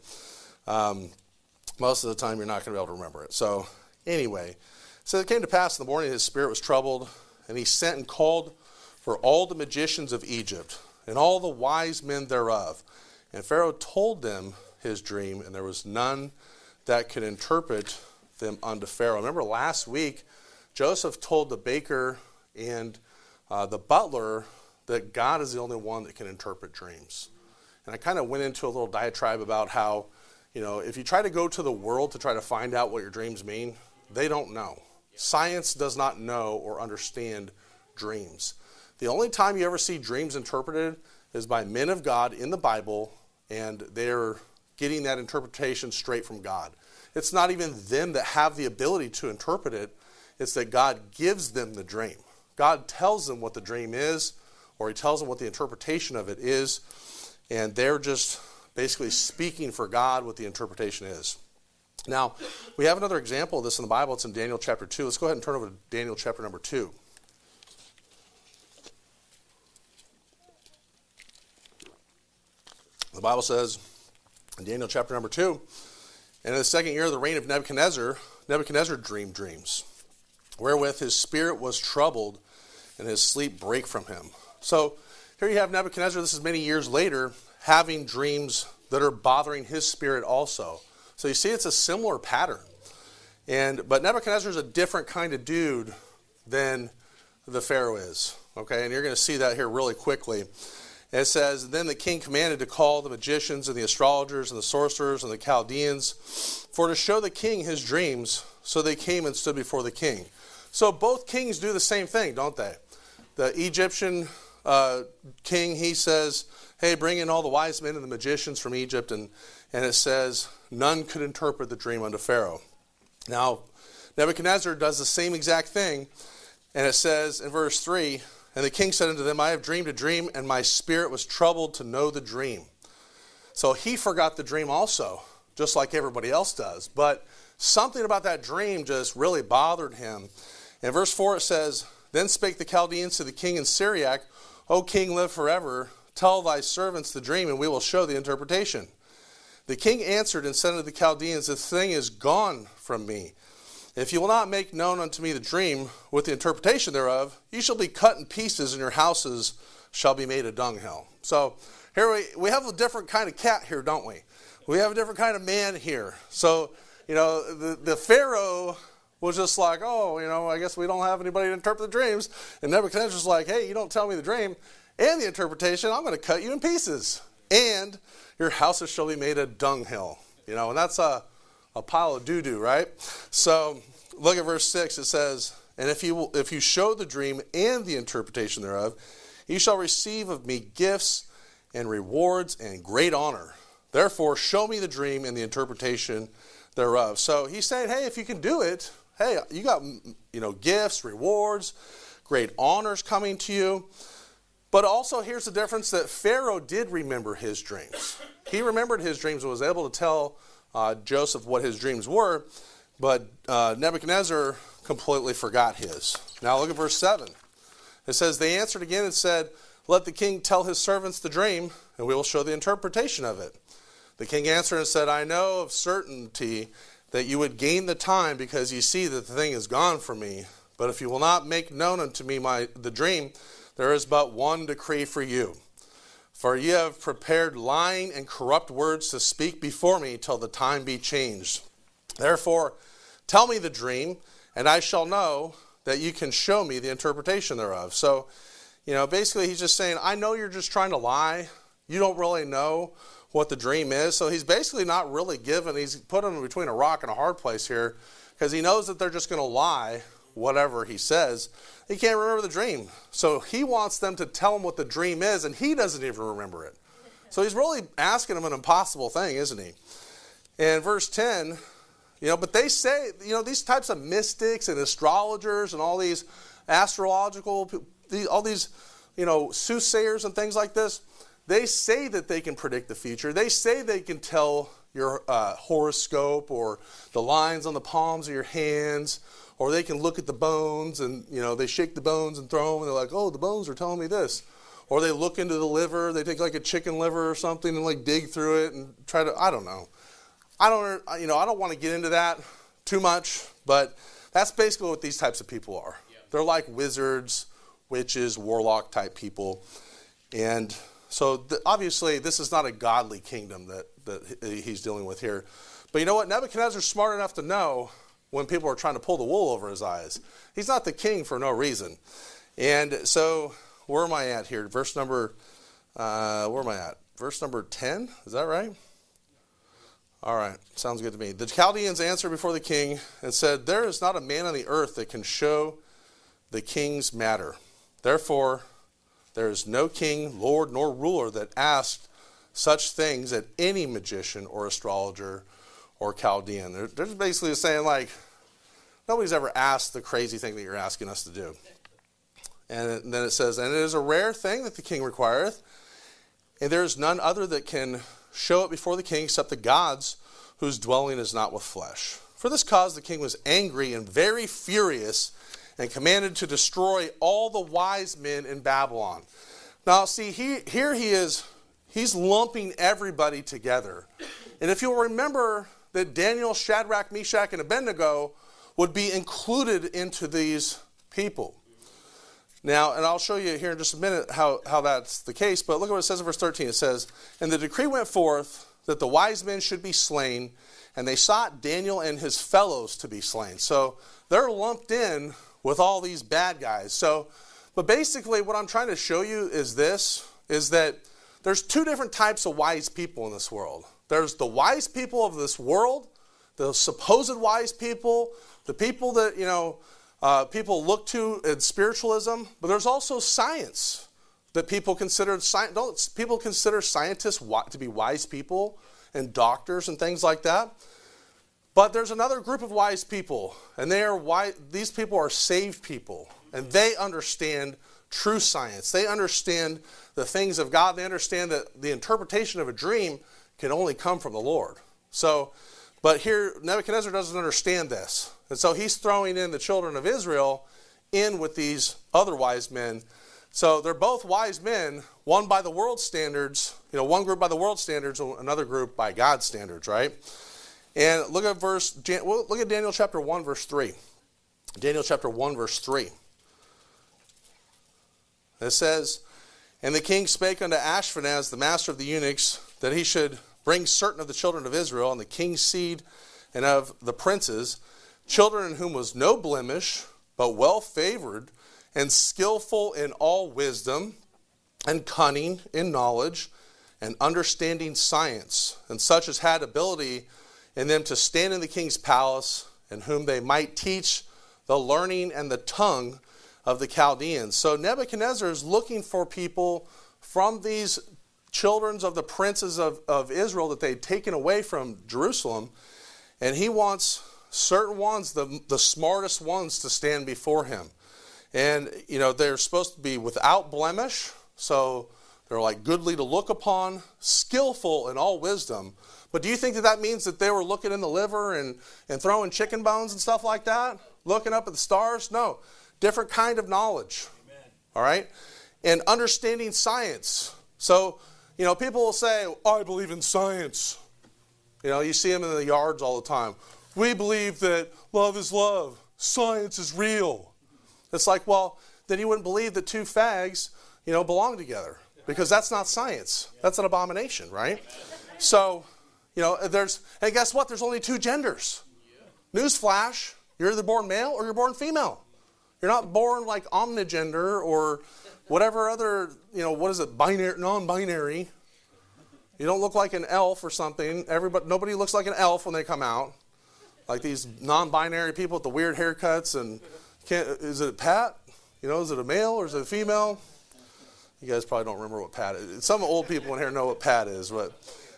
um, most of the time you're not gonna be able to remember it. So anyway, so it came to pass in the morning his spirit was troubled, and he sent and called for all the magicians of Egypt and all the wise men thereof. And Pharaoh told them his dream, and there was none that could interpret them unto Pharaoh. Remember last week, Joseph told the baker and uh, the butler that God is the only one that can interpret dreams. And I kind of went into a little diatribe about how, you know, if you try to go to the world to try to find out what your dreams mean, they don't know. Science does not know or understand dreams. The only time you ever see dreams interpreted is by men of God in the Bible, and they're getting that interpretation straight from God. It's not even them that have the ability to interpret it. It's that God gives them the dream. God tells them what the dream is, or he tells them what the interpretation of it is, and they're just basically speaking for God what the interpretation is. Now, we have another example of this in the Bible. It's in Daniel chapter two. Let's go ahead and turn over to Daniel chapter number two. The Bible says in Daniel chapter number two, and in the second year of the reign of Nebuchadnezzar, Nebuchadnezzar dreamed dreams, wherewith his spirit was troubled, and his sleep brake from him. So here you have Nebuchadnezzar, this is many years later, having dreams that are bothering his spirit also. So you see it's a similar pattern. And but Nebuchadnezzar is a different kind of dude than the Pharaoh is. Okay, and you're going to see that here really quickly. And it says, then the king commanded to call the magicians and the astrologers and the sorcerers and the Chaldeans for to show the king his dreams. So they came and stood before the king. So both kings do the same thing, don't they? The Egyptian uh, king, he says, hey, bring in all the wise men and the magicians from Egypt. And, and it says, none could interpret the dream unto Pharaoh. Now, Nebuchadnezzar does the same exact thing. And it says in verse three, and the king said unto them, I have dreamed a dream, and my spirit was troubled to know the dream. So he forgot the dream also. just like everybody else does. But something about that dream just really bothered him. In verse four it says, Then spake the Chaldeans to the king in Syriac, O king, live forever. Tell thy servants the dream, and we will show the interpretation. The king answered and said unto the Chaldeans, The thing is gone from me. If you will not make known unto me the dream with the interpretation thereof, you shall be cut in pieces, and your houses shall be made a dunghill. So here we, we have a different kind of cat here, don't we? We have a different kind of man here. So, you know, the, the Pharaoh was just like, oh, you know, I guess we don't have anybody to interpret the dreams. And Nebuchadnezzar's like, hey, you don't tell me the dream and the interpretation, I'm going to cut you in pieces. And your houses shall be made a dunghill. You know, and that's a, a pile of doo-doo, right? So look at verse six. It says, And if you, will, if you show the dream and the interpretation thereof, you shall receive of me gifts and rewards and great honor. Therefore, show me the dream and the interpretation thereof. So he's saying, hey, if you can do it, hey, you got, you know, gifts, rewards, great honors coming to you. But also here's the difference, that Pharaoh did remember his dreams. He remembered his dreams and was able to tell uh, Joseph what his dreams were, but uh, Nebuchadnezzar completely forgot his. Now look at verse seven. It says, They answered again and said, Let the king tell his servants the dream, and we will show the interpretation of it. The king answered and said, I know of certainty that you would gain the time, because you see that the thing is gone from me. But if you will not make known unto me my the dream, there is but one decree for you. For ye have prepared lying and corrupt words to speak before me till the time be changed. Therefore, tell me the dream, and I shall know that you can show me the interpretation thereof. So, you know, basically he's just saying, I know you're just trying to lie. You don't really know what the dream is. So he's basically not really given, he's put him between a rock and a hard place here, because he knows that they're just going to lie whatever he says. He can't remember the dream. So he wants them to tell him what the dream is, and he doesn't even remember it. So he's really asking him an impossible thing, isn't he? And verse ten, you know, but they say, you know, these types of mystics and astrologers and all these astrological, all these, you know, soothsayers and things like this, they say that they can predict the future. They say they can tell your uh, horoscope or the lines on the palms of your hands, or they can look at the bones and, you know, they shake the bones and throw them and they're like, oh, the bones are telling me this. Or they look into the liver, they take like a chicken liver or something and like dig through it and try to, I don't know. I don't, you know, I don't want to get into that too much, but that's basically what these types of people are. Yeah. They're like wizards, witches, warlock type people. And so th- obviously this is not a godly kingdom that, that he's dealing with here. But you know what? Nebuchadnezzar's smart enough to know when people are trying to pull the wool over his eyes. He's not the king for no reason. And so where am I at here? Verse number, uh, where am I at? Verse number ten, is that right? All right, sounds good to me. The Chaldeans answered before the king and said, There is not a man on the earth that can show the king's matter. Therefore, there is no king, lord, nor ruler that asked such things at any magician or astrologer or Chaldean. They're, they're just basically saying, like, nobody's ever asked the crazy thing that you're asking us to do. And then it says, And it is a rare thing that the king requireth, and there is none other that can show it before the king except the gods, whose dwelling is not with flesh. For this cause the king was angry and very furious, and commanded to destroy all the wise men in Babylon. Now, see, he, here he is, he's lumping everybody together. And if you'll remember that Daniel, Shadrach, Meshach, and Abednego would be included into these people. Now, and I'll show you here in just a minute how, how that's the case, but look at what it says in verse thirteen. It says, And the decree went forth that the wise men should be slain, and they sought Daniel and his fellows to be slain. So they're lumped in with all these bad guys. So, but basically what I'm trying to show you is this, is that there's two different types of wise people in this world. There's the wise people of this world, the supposed wise people, the people that, you know, uh, people look to in spiritualism, but there's also science that people consider, don't people consider scientists to be wise people and doctors and things like that? But there's another group of wise people, and they are wise, these people are saved people, and they understand true science. They understand the things of God. They understand that the interpretation of a dream can only come from the Lord. So, but here Nebuchadnezzar doesn't understand this. And so he's throwing in the children of Israel in with these other wise men. So they're both wise men, one by the world standards, you know, one group by the world standards, another group by God's standards, right? And look at verse, look at Daniel chapter one, verse three. Daniel chapter one, verse three. It says, "And the king spake unto Ashpenaz, the master of the eunuchs, that he should bring certain of the children of Israel, and the king's seed, and of the princes, children in whom was no blemish, but well favored, and skillful in all wisdom, and cunning in knowledge, and understanding science, and such as had ability in them to stand in the king's palace, and whom they might teach the learning and the tongue of the Chaldeans." So Nebuchadnezzar is looking for people from these children of the princes of, of Israel that they'd taken away from Jerusalem, and he wants certain ones, the, the smartest ones, to stand before him. And, you know, they're supposed to be without blemish, so they're like goodly to look upon, skillful in all wisdom. But do you think that that means that they were looking in the liver and, and throwing chicken bones and stuff like that? Looking up at the stars? No. Different kind of knowledge. Amen. All right? And understanding science. So, you know, people will say, "I believe in science." You know, you see them in the yards all the time. "We believe that love is love. Science is real." It's like, well, then you wouldn't believe that two fags, you know, belong together. Because that's not science. That's an abomination, right? So, you know, there's, and guess what? There's only two genders. Newsflash, you're either born male or you're born female. You're not born like omnigender or whatever other, you know, what is it, binary, non-binary. You don't look like an elf or something. Everybody, nobody looks like an elf when they come out. Like these non-binary people with the weird haircuts and, can't, is it Pat? You know, is it a male or is it a female? You guys probably don't remember what Pat is. Some old people in here know what Pat is, but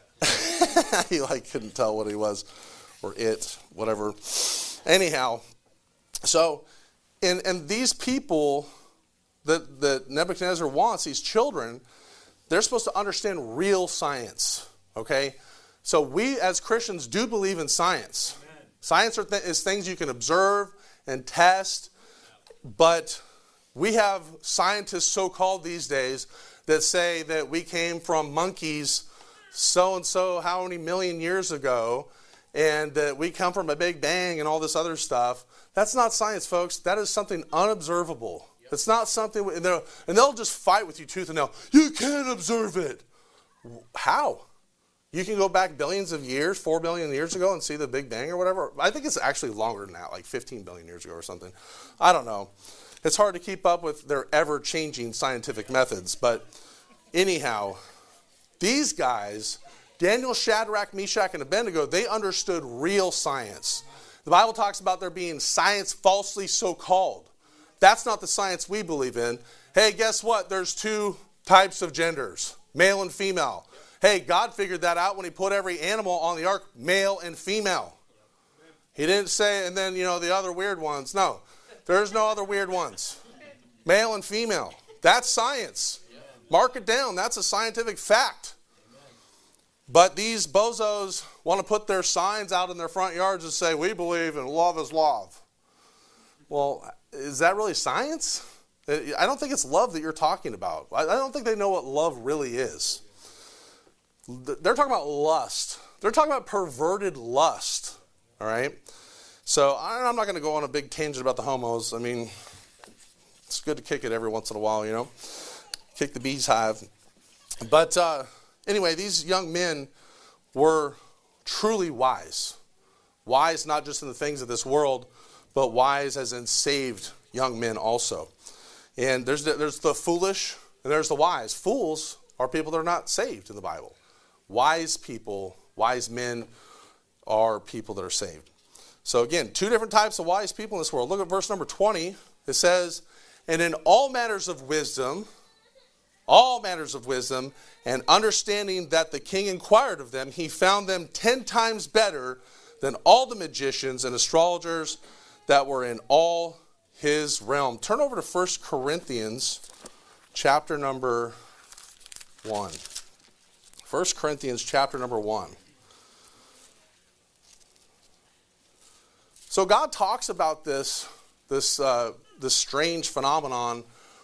he like couldn't tell what he was, or it, whatever. Anyhow, so, and and these people that, that Nebuchadnezzar wants, these children, they're supposed to understand real science, okay? So we as Christians do believe in science. Amen. Science are th- is things you can observe and test, but we have scientists so-called these days that say that we came from monkeys so-and-so how many million years ago, and that we come from a big bang and all this other stuff. That's not science, folks. That is something unobservable. Yep. It's not something, and they'll, and they'll just fight with you tooth and nail. You can't observe it. How? You can go back billions of years, four billion years ago, and see the Big Bang or whatever. I think it's actually longer than that, like fifteen billion years ago or something. I don't know. It's hard to keep up with their ever-changing scientific methods. But anyhow, these guys, Daniel, Shadrach, Meshach, and Abednego, they understood real science. The Bible talks about there being science falsely so-called. That's not the science we believe in. Hey, guess what? There's two types of genders, male and female. Hey, God figured that out when he put every animal on the ark, male and female. He didn't say, and then, you know, the other weird ones. No, there's no other weird ones. Male and female. That's science. Mark it down. That's a scientific fact. But these bozos want to put their signs out in their front yards and say, "We believe in love is love." Well, is that really science? I don't think it's love that you're talking about. I don't think they know what love really is. They're talking about lust. They're talking about perverted lust. All right? So I'm not going to go on a big tangent about the homos. I mean, it's good to kick it every once in a while, you know. Kick the bee's hive. But uh, anyway, these young men were truly wise. Wise not just in the things of this world, but wise as in saved young men also. And there's the, there's the foolish and there's the wise. Fools are people that are not saved in the Bible. Wise people, wise men are people that are saved. So again, two different types of wise people in this world. Look at verse number twenty. It says, "And in all matters of wisdom, all matters of wisdom, and understanding that the king inquired of them, he found them ten times better than all the magicians and astrologers that were in all his realm." Turn over to First Corinthians chapter number one. First Corinthians chapter number one. So God talks about this, this, uh, this strange phenomenon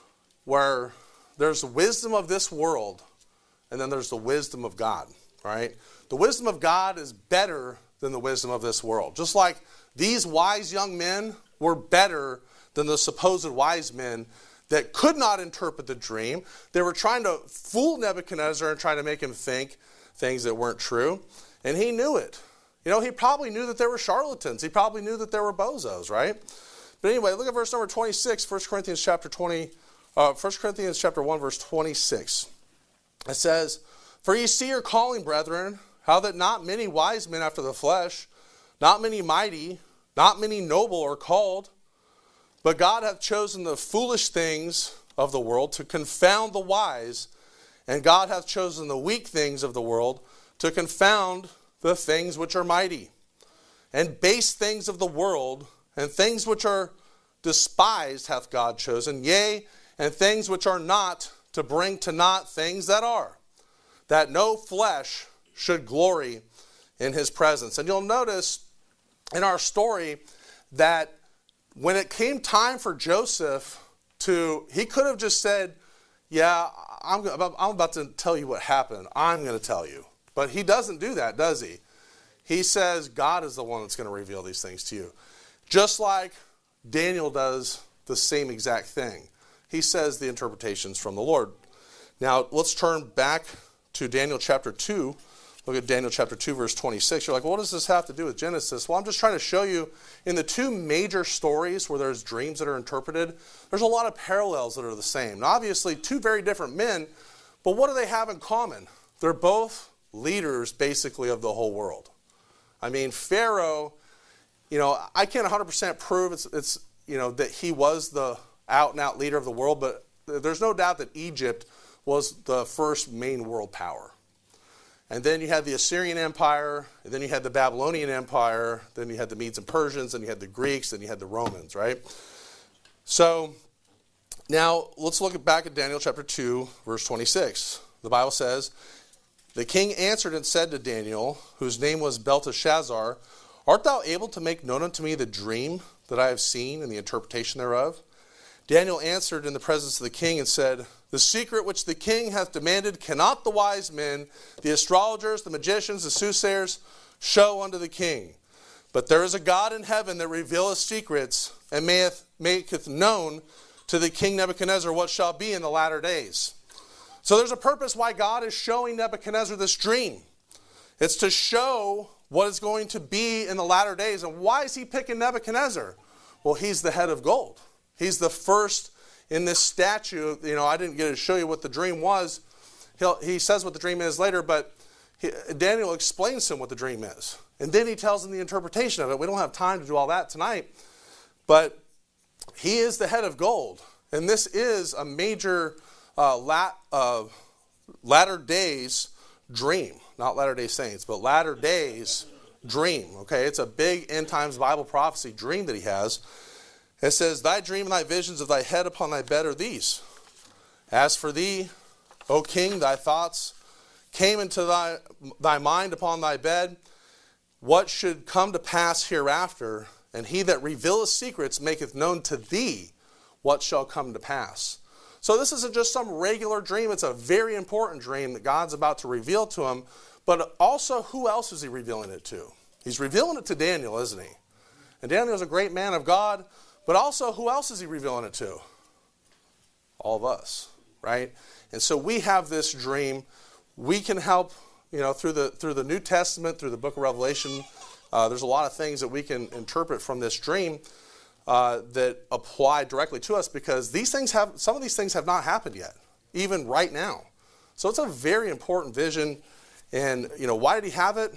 where there's the wisdom of this world, and then there's the wisdom of God, right? The wisdom of God is better than the wisdom of this world. Just like these wise young men were better than the supposed wise men that could not interpret the dream. They were trying to fool Nebuchadnezzar and trying to make him think things that weren't true. And he knew it. You know, he probably knew that there were charlatans. He probably knew that there were bozos, right? But anyway, look at verse number twenty-six, First Corinthians chapter twenty, uh, First Corinthians chapter one, verse twenty-six. It says, "For ye see your calling, brethren, how that not many wise men after the flesh, not many mighty, not many noble are called, but God hath chosen the foolish things of the world to confound the wise, and God hath chosen the weak things of the world to confound the things which are mighty, and base things of the world, and things which are despised hath God chosen, yea, and things which are not, to bring to naught things that are, that no flesh should glory in his presence." And you'll notice in our story that when it came time for Joseph to, he could have just said, yeah, I'm, I'm about to tell you what happened. I'm going to tell you. But he doesn't do that, does he? He says God is the one that's going to reveal these things to you. Just like Daniel does the same exact thing. He says the interpretations from the Lord. Now, let's turn back to Daniel chapter two. Look at Daniel chapter two, verse twenty-six. You're like, well, what does this have to do with Genesis? Well, I'm just trying to show you in the two major stories where there's dreams that are interpreted, there's a lot of parallels that are the same. Now, obviously, two very different men, but what do they have in common? They're both leaders, basically, of the whole world. I mean, Pharaoh, you know, I can't one hundred percent prove it's, it's you know, that he was the out-and-out leader of the world, but there's no doubt that Egypt was the first main world power. And then you had the Assyrian Empire, and then you had the Babylonian Empire, then you had the Medes and Persians, then you had the Greeks, then you had the Romans, right? So now let's look back at Daniel chapter two, verse twenty-six. The Bible says, "The king answered and said to Daniel, whose name was Belteshazzar, Art thou able to make known unto me the dream that I have seen and the interpretation thereof?" Daniel answered in the presence of the king and said, "The secret which the king hath demanded cannot the wise men, the astrologers, the magicians, the soothsayers, show unto the king. But there is a God in heaven that revealeth secrets, and maketh, maketh known to the king Nebuchadnezzar what shall be in the latter days." So there's a purpose why God is showing Nebuchadnezzar this dream. It's to show what is going to be in the latter days. And why is he picking Nebuchadnezzar? Well, he's the head of gold. He's the first in this statue. You know, I didn't get to show you what the dream was. He'll, he says what the dream is later, but he, Daniel explains to him what the dream is. And then he tells him the interpretation of it. We don't have time to do all that tonight. But he is the head of gold. And this is a major uh, lat, uh, latter days dream. Not latter day saints, but latter days dream. Okay, it's a big end times Bible prophecy dream that he has. It says, "Thy dream and thy visions of thy head upon thy bed are these. As for thee, O king, thy thoughts came into thy, thy mind upon thy bed, what should come to pass hereafter, and he that revealeth secrets maketh known to thee what shall come to pass." So this isn't just some regular dream. It's a very important dream that God's about to reveal to him. But also, who else is he revealing it to? He's revealing it to Daniel, isn't he? And Daniel is a great man of God. But also, who else is he revealing it to? All of us, right? And so we have this dream. We can help, you know, through the through the New Testament, through the book of Revelation. Uh, there's a lot of things that we can interpret from this dream uh, that apply directly to us, because these things have some of these things have not happened yet, even right now. So it's a very important vision. And you know, why did he have it?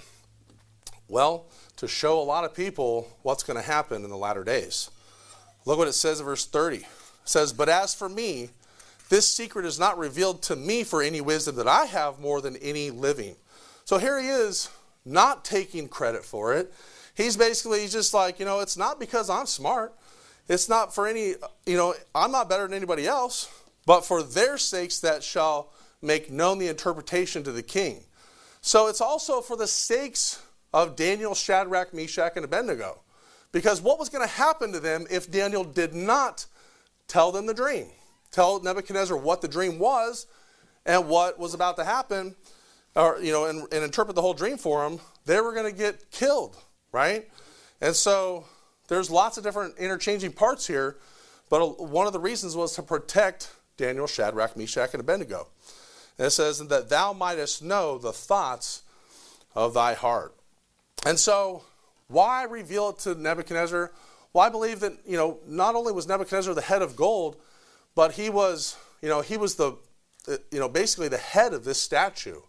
Well, to show a lot of people what's going to happen in the latter days. Look what it says in verse thirty. It says, "But as for me, this secret is not revealed to me for any wisdom that I have more than any living." So here he is, not taking credit for it. He's basically he's just like, you know, it's not because I'm smart. It's not for any, you know, I'm not better than anybody else, but for their sakes that shall make known the interpretation to the king. So it's also for the sakes of Daniel, Shadrach, Meshach, and Abednego. Because what was going to happen to them if Daniel did not tell them the dream? Tell Nebuchadnezzar what the dream was and what was about to happen, or, you know, and, and interpret the whole dream for them. They were going to get killed, right? And so there's lots of different interchanging parts here, but one of the reasons was to protect Daniel, Shadrach, Meshach, and Abednego. And it says that thou mightest know the thoughts of thy heart. And so why reveal it to Nebuchadnezzar? Well, I believe that, you know, not only was Nebuchadnezzar the head of gold, but he was, you know, he was the, you know, basically the head of this statue.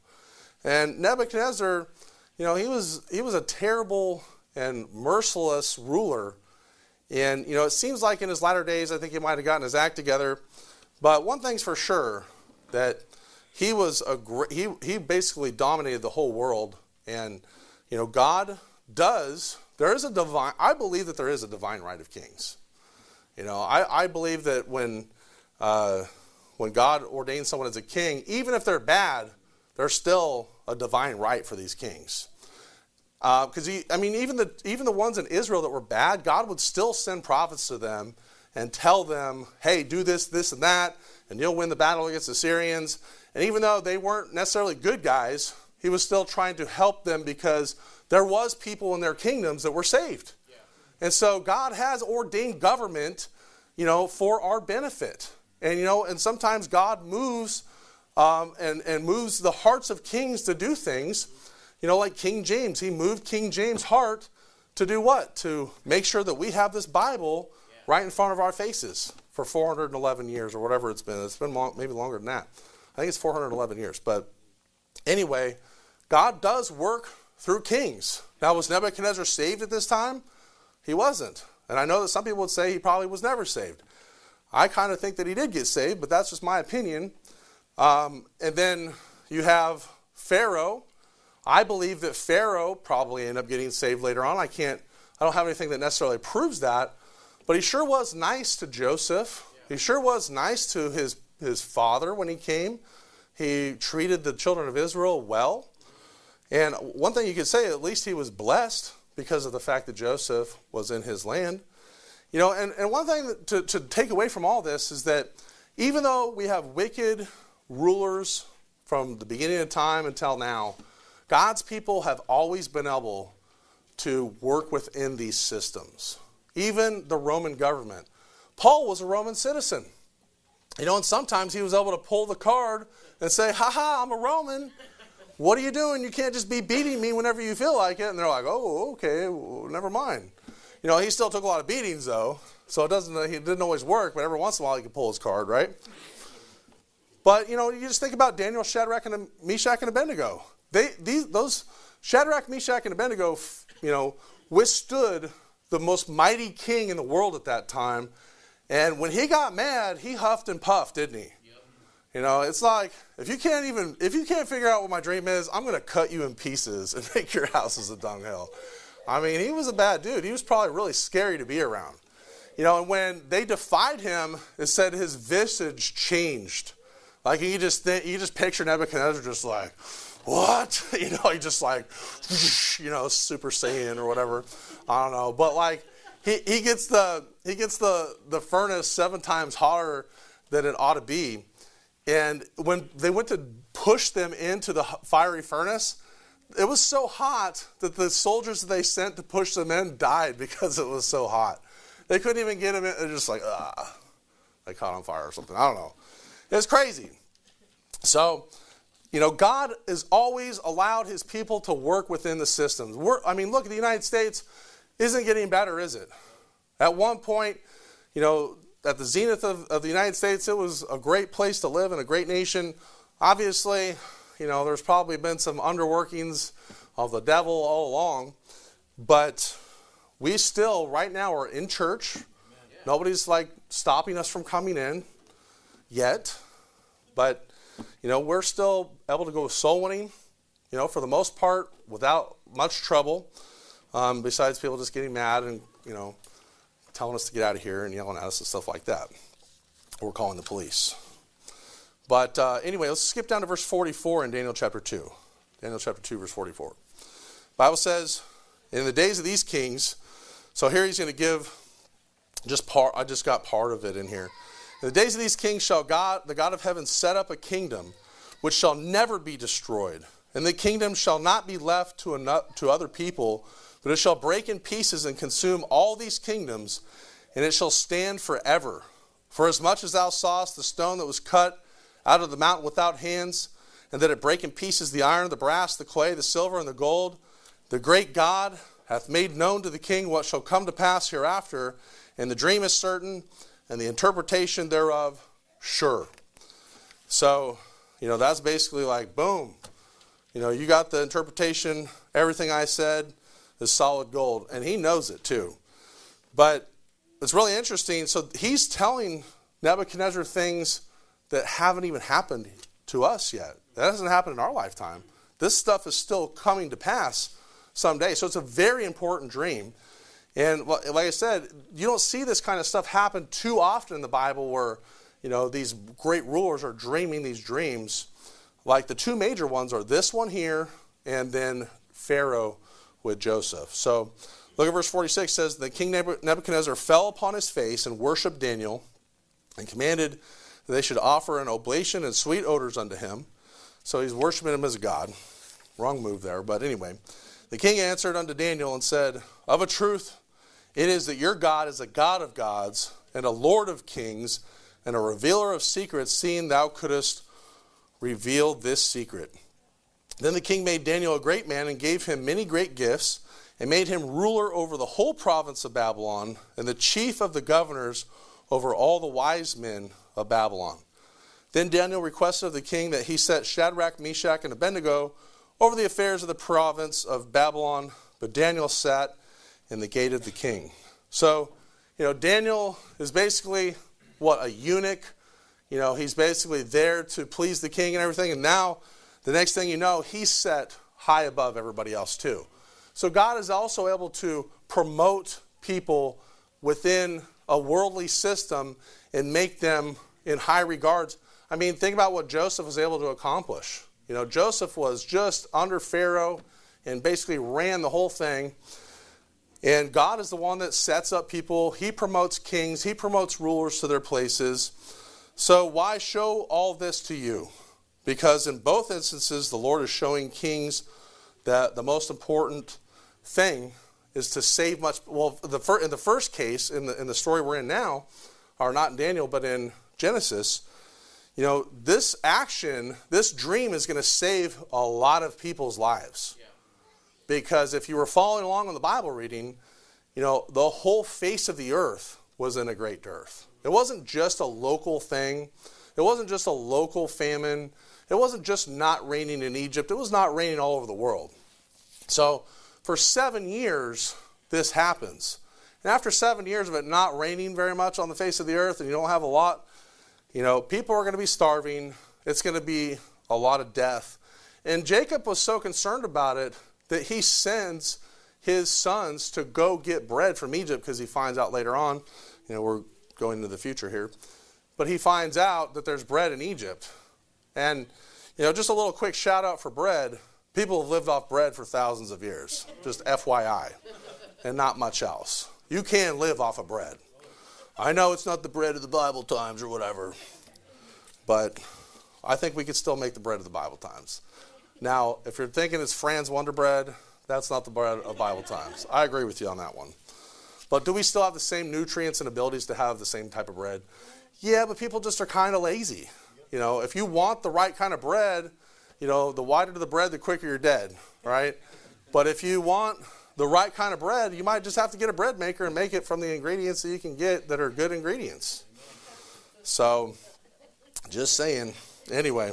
And Nebuchadnezzar, you know, he was he was a terrible and merciless ruler. And, you know, it seems like in his latter days, I think he might have gotten his act together. But one thing's for sure, that he was a great, he, he basically dominated the whole world. And, you know, God does, there is a divine, I believe that there is a divine right of kings. You know, I, I believe that when, uh, when God ordains someone as a king, even if they're bad, there's still a divine right for these kings. Because, uh, I mean, even the, even the ones in Israel that were bad, God would still send prophets to them and tell them, hey, do this, this, and that, and you'll win the battle against the Syrians. And even though they weren't necessarily good guys, he was still trying to help them because there was people in their kingdoms that were saved. Yeah. And so God has ordained government, you know, for our benefit. And, you know, and sometimes God moves um, and, and moves the hearts of kings to do things. You know, like King James. He moved King James' heart to do what? To make sure that we have this Bible yeah. right in front of our faces for four hundred eleven years or whatever it's been. It's been long, maybe longer than that. I think it's four hundred eleven years. But anyway, God does work through kings. Now, was Nebuchadnezzar saved at this time? He wasn't. And I know that some people would say he probably was never saved. I kind of think that he did get saved, but that's just my opinion. Um, and then you have Pharaoh. I believe that Pharaoh probably ended up getting saved later on. I can't, I don't have anything that necessarily proves that. But he sure was nice to Joseph. Yeah. He sure was nice to his, his father when he came. He treated the children of Israel well. And one thing you could say, at least he was blessed because of the fact that Joseph was in his land. You know, and, and one thing that to, to take away from all this is that even though we have wicked rulers from the beginning of time until now, God's people have always been able to work within these systems. Even the Roman government. Paul was a Roman citizen. You know, and sometimes he was able to pull the card and say, ha ha, I'm a Roman. What are you doing? You can't just be beating me whenever you feel like it. And they're like, oh, okay, well, never mind. You know, he still took a lot of beatings, though. So it doesn't, he didn't always work, but every once in a while he could pull his card, right? But, you know, you just think about Daniel, Shadrach, and Meshach, and Abednego. They, these, those, Shadrach, Meshach, and Abednego, you know, withstood the most mighty king in the world at that time. And when he got mad, he huffed and puffed, didn't he? You know, it's like, if you can't even, if you can't figure out what my dream is, I'm going to cut you in pieces and make your house as a dunghill. I mean, he was a bad dude. He was probably really scary to be around. You know, and when they defied him, it said his visage changed. Like, you just think, you just picture Nebuchadnezzar just like, what? You know, he just like, you know, Super Saiyan or whatever. I don't know. But like, he, he gets the, he gets the, the furnace seven times hotter than it ought to be. And when they went to push them into the fiery furnace, it was so hot that the soldiers that they sent to push them in died because it was so hot. They couldn't even get them in. They're just like, ah, they caught on fire or something. I don't know. It was crazy. So, you know, God has always allowed his people to work within the systems. We're, I mean, look, the United States isn't getting better, is it? At one point, you know, at the zenith of, of the United States, it was a great place to live and a great nation. Obviously, you know, there's probably been some underworkings of the devil all along. But we still, right now, are in church. Yeah. Nobody's, like, stopping us from coming in yet. But, you know, we're still able to go soul winning, you know, for the most part, without much trouble. Um, besides people just getting mad and, you know, telling us to get out of here and yelling at us and stuff like that. Or calling the police. But uh, anyway, let's skip down to verse forty-four in Daniel chapter two. Daniel chapter two, verse forty-four. The Bible says, in the days of these kings, So here he's going to give just part, I just got part of it in here. In the days of these kings shall God, the God of heaven, set up a kingdom which shall never be destroyed. And the kingdom shall not be left to, another, to other people, but it shall break in pieces and consume all these kingdoms, and it shall stand forever. For as much as thou sawest the stone that was cut out of the mountain without hands, and that it break in pieces the iron, the brass, the clay, the silver, and the gold, the great God hath made known to the king what shall come to pass hereafter, and the dream is certain, and the interpretation thereof sure. So, you know, that's basically like, boom. You know, you got the interpretation, everything I said is solid gold. And he knows it too. But it's really interesting. So he's telling Nebuchadnezzar things that haven't even happened to us yet. That hasn't happened in our lifetime. This stuff is still coming to pass someday. So it's a very important dream. And like I said, you don't see this kind of stuff happen too often in the Bible where, you know, these great rulers are dreaming these dreams. Like the two major ones are this one here and then Pharaoh with Joseph. So look at verse forty-six. It says, the king Nebuchadnezzar fell upon his face and worshipped Daniel and commanded that they should offer an oblation and sweet odors unto him. So he's worshiping him as a god. Wrong move there. But anyway, the king answered unto Daniel and said, of a truth, it is that your God is a God of gods and a Lord of kings and a revealer of secrets, seeing thou couldest reveal this secret. Then the king made Daniel a great man and gave him many great gifts and made him ruler over the whole province of Babylon and the chief of the governors over all the wise men of Babylon. Then Daniel requested of the king that he set Shadrach, Meshach, and Abednego over the affairs of the province of Babylon, but Daniel sat in the gate of the king. So, you know, Daniel is basically, what, a eunuch. You know, he's basically there to please the king and everything. And now, the next thing you know, he's set high above everybody else too. So God is also able to promote people within a worldly system and make them in high regards. I mean, think about what Joseph was able to accomplish. You know, Joseph was just under Pharaoh and basically ran the whole thing. And God is the one that sets up people. He promotes kings. He promotes rulers to their places. So why show all this to you? Because in both instances, the Lord is showing kings that the most important thing is to save much. Well, the fir- in the first case, in the, in the story we're in now, or not in Daniel, but in Genesis, you know, this action, this dream is going to save a lot of people's lives. Yeah. Because if you were following along on the Bible reading, you know, the whole face of the earth was in a great dearth. It wasn't just a local thing. It wasn't just a local famine. It wasn't just not raining in Egypt. It was not raining all over the world. So for seven years, this happens. And after seven years of it not raining very much on the face of the earth, and you don't have a lot, you know, people are going to be starving. It's going to be a lot of death. And Jacob was so concerned about it that he sends his sons to go get bread from Egypt, because he finds out later on, you know, we're going into the future here, but he finds out that there's bread in Egypt. And, you know, just a little quick shout out for bread. People have lived off bread for thousands of years, just F Y I, and not much else. You can live off of bread. I know it's not the bread of the Bible times or whatever, but I think we could still make the bread of the Bible times. Now, if you're thinking it's Fran's Wonder Bread, that's not the bread of Bible times. I agree with you on that one. But do we still have the same nutrients and abilities to have the same type of bread? Yeah, but people just are kind of lazy. You know, if you want the right kind of bread, you know, the whiter the bread, the quicker you're dead, right? But if you want the right kind of bread, you might just have to get a bread maker and make it from the ingredients that you can get that are good ingredients. So, just saying. Anyway,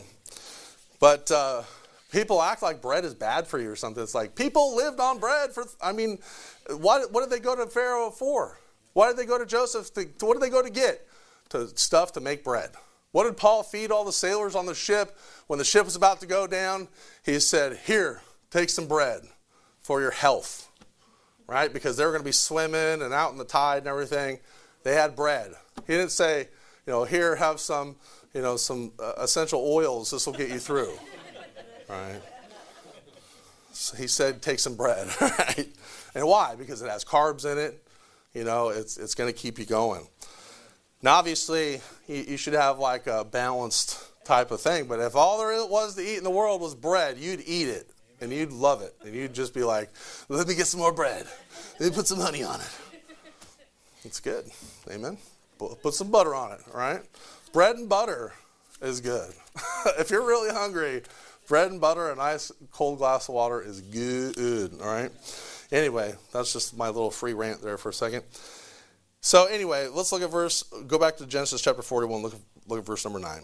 but uh, people act like bread is bad for you or something. It's like, people lived on bread for, I mean, what, what did they go to Pharaoh for? Why did they go to Joseph? To, to, what did they go to get? To stuff to make bread. What did Paul feed all the sailors on the ship when the ship was about to go down? He said, here, take some bread for your health, right? Because they were going to be swimming and out in the tide and everything. They had bread. He didn't say, you know, here, have some, you know, some uh, essential oils. This will get you through, right? So he said, take some bread, right? And why? Because it has carbs in it. You know, it's it's going to keep you going. Now, obviously, you, you should have like a balanced type of thing. But if all there was to eat in the world was bread, you'd eat it. And you'd love it. And you'd just be like, let me get some more bread. Let me put some honey on it. It's good. Amen. Put some butter on it, all right? Bread and butter is good. If you're really hungry, bread and butter, a nice cold glass of water is good, all right? Anyway, that's just my little free rant there for a second. So anyway, let's look at verse, go back to Genesis chapter forty-one, look, look at verse number nine.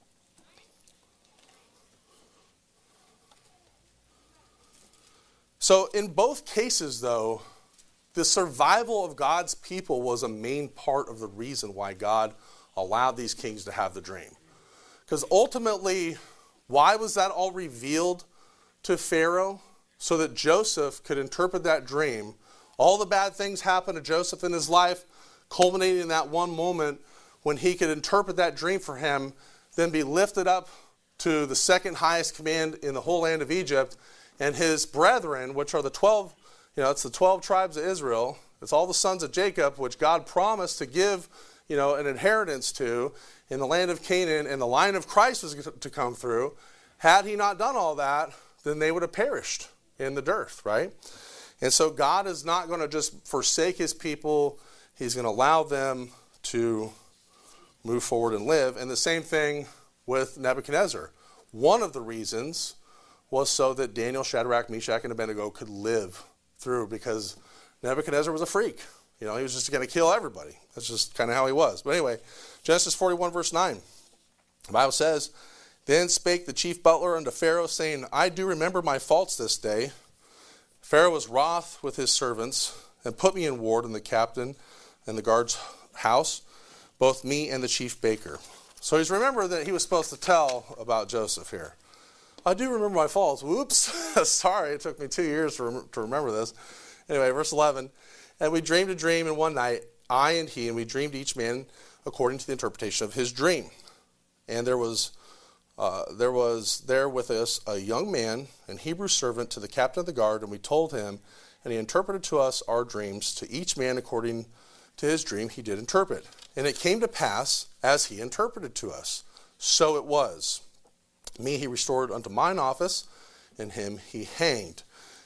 So in both cases, though, the survival of God's people was a main part of the reason why God allowed these kings to have the dream. Because ultimately, why was that all revealed to Pharaoh? So that Joseph could interpret that dream. All the bad things happened to Joseph in his life, culminating in that one moment when he could interpret that dream for him, then be lifted up to the second highest command in the whole land of Egypt. And his brethren, which are the twelve, you know, it's the twelve tribes of Israel. It's all the sons of Jacob, which God promised to give, you know, an inheritance to in the land of Canaan, and the line of Christ was to come through. Had he not done all that, then they would have perished in the dearth, right? And so God is not going to just forsake his people. He's going to allow them to move forward and live. And the same thing with Nebuchadnezzar. One of the reasons was so that Daniel, Shadrach, Meshach, and Abednego could live through, because Nebuchadnezzar was a freak. You know, he was just going to kill everybody. That's just kind of how he was. But anyway, Genesis forty-one, verse nine. The Bible says, then spake the chief butler unto Pharaoh, saying, I do remember my faults this day. Pharaoh was wroth with his servants, and put me in ward in the captain and the guard's house, both me and the chief baker. So he's remembered that he was supposed to tell about Joseph here. I do remember my faults. Whoops. Sorry, it took me two years to, rem- to remember this. Anyway, verse eleven. And we dreamed a dream in one night, I and he, and we dreamed each man according to the interpretation of his dream. And there was uh, there was there with us a young man, an Hebrew servant to the captain of the guard, and we told him, and he interpreted to us our dreams. To each man according to his dream he did interpret. And it came to pass as he interpreted to us. So it was. Me he restored unto mine office, and him he hanged.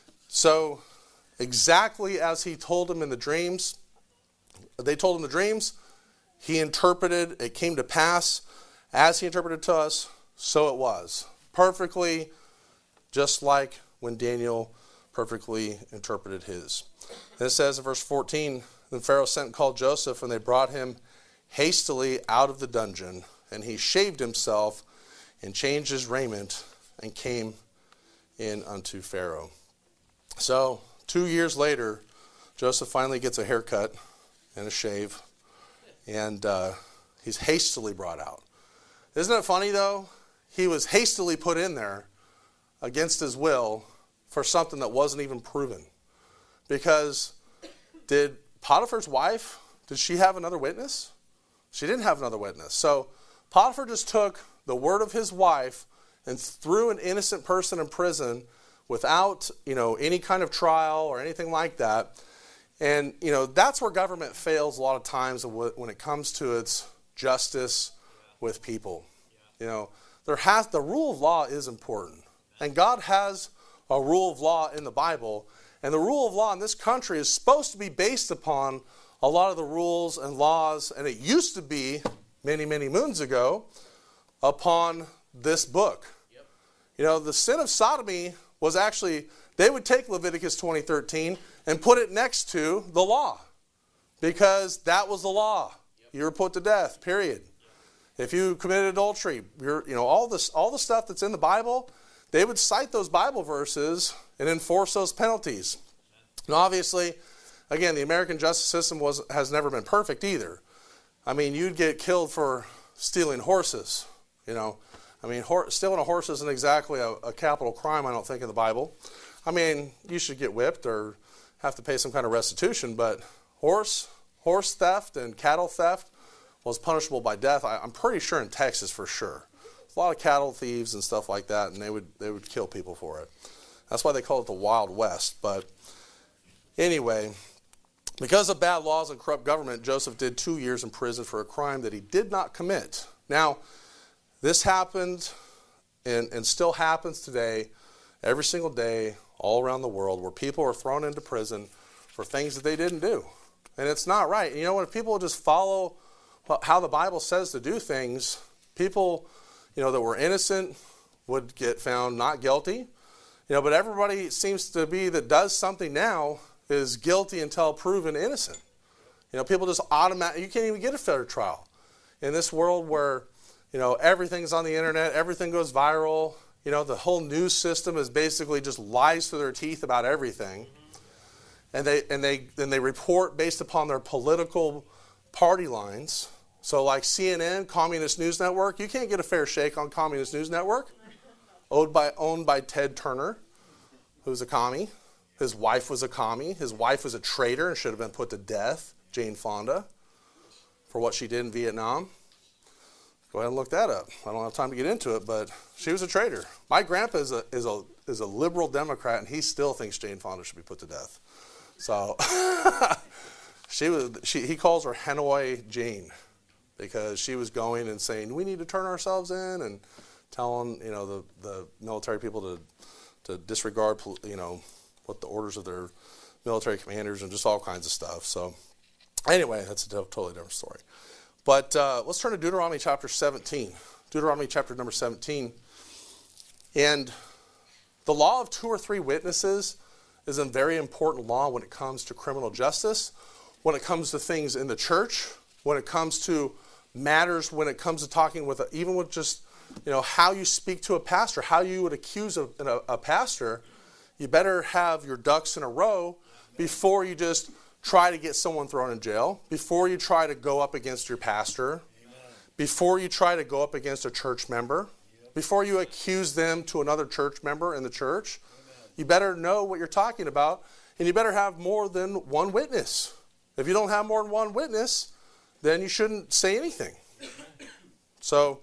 So exactly as he told him in the dreams, they told him the dreams, he interpreted, it came to pass as he interpreted to us, so it was. Perfectly, just like when Daniel perfectly interpreted his. And it says in verse fourteen, then Pharaoh sent and called Joseph, and they brought him hastily out of the dungeon, and he shaved himself and changed his raiment and came in unto Pharaoh. So, two years later, Joseph finally gets a haircut and a shave, and uh, he's hastily brought out. Isn't it funny, though? He was hastily put in there against his will for something that wasn't even proven. Because did Potiphar's wife, did she have another witness? She didn't have another witness. So Potiphar just took the word of his wife and threw an innocent person in prison without, you know, any kind of trial or anything like that. And, you know, that's where government fails a lot of times when it comes to its justice with people. You know, there has the rule of law is important. And God has a rule of law in the Bible. And the rule of law in this country is supposed to be based upon a lot of the rules and laws, and it used to be many, many moons ago, upon this book. Yep. You know, the sin of sodomy was actually, they would take Leviticus twenty thirteen and put it next to the law, because that was the law. Yep. You were put to death, period. Yep. If you committed adultery, you're, you know, all this, all the stuff that's in the Bible, they would cite those Bible verses and enforce those penalties. And obviously, again, the American justice system was has never been perfect either. I mean, you'd get killed for stealing horses. You know, I mean, hor- stealing a horse isn't exactly a, a capital crime, I don't think, in the Bible. I mean, you should get whipped or have to pay some kind of restitution, but horse horse theft and cattle theft was punishable by death. I, I'm pretty sure in Texas for sure. There's a lot of cattle thieves and stuff like that, and they would they would kill people for it. That's why they call it the Wild West. But anyway, Because of bad laws and corrupt government, Joseph did two years in prison for a crime that he did not commit. Now, this happened and, and still happens today, every single day, all around the world, where people are thrown into prison for things that they didn't do. And it's not right. And you know, when people just follow how the Bible says to do things, people, you know, that were innocent would get found not guilty. You know, but everybody seems to be that does something now is guilty until proven innocent. You know, people just automatically, you can't even get a fair trial. In this world where, you know, everything's on the internet, everything goes viral, you know, the whole news system is basically just lies to their teeth about everything. And they and they and they report based upon their political party lines. So like C N N, Communist News Network, you can't get a fair shake on Communist News Network. Owned by owned by Ted Turner, who's a commie. His wife was a commie. His wife was a traitor and should have been put to death, Jane Fonda, for what she did in Vietnam. Go ahead and look that up. I don't have time to get into it, but she was a traitor. My grandpa is a is a is a liberal Democrat, and he still thinks Jane Fonda should be put to death. So she was she he calls her Hanoi Jane because she was going and saying we need to turn ourselves in and telling you know the, the military people to to disregard you know what the orders of their military commanders and just all kinds of stuff. So anyway, that's a totally different story. But uh, let's turn to Deuteronomy chapter seventeen. Deuteronomy chapter number seventeen. And the law of two or three witnesses is a very important law when it comes to criminal justice, when it comes to things in the church, when it comes to matters, when it comes to talking with, a, even with just, you know, how you speak to a pastor, how you would accuse a, a, a pastor. You better have your ducks in a row before you just try to get someone thrown in jail, before you try to go up against your pastor, Amen. Before you try to go up against a church member, yep. Before you accuse them to another church member in the church. Amen. You better know what you're talking about, and you better have more than one witness. If you don't have more than one witness, then you shouldn't say anything. So,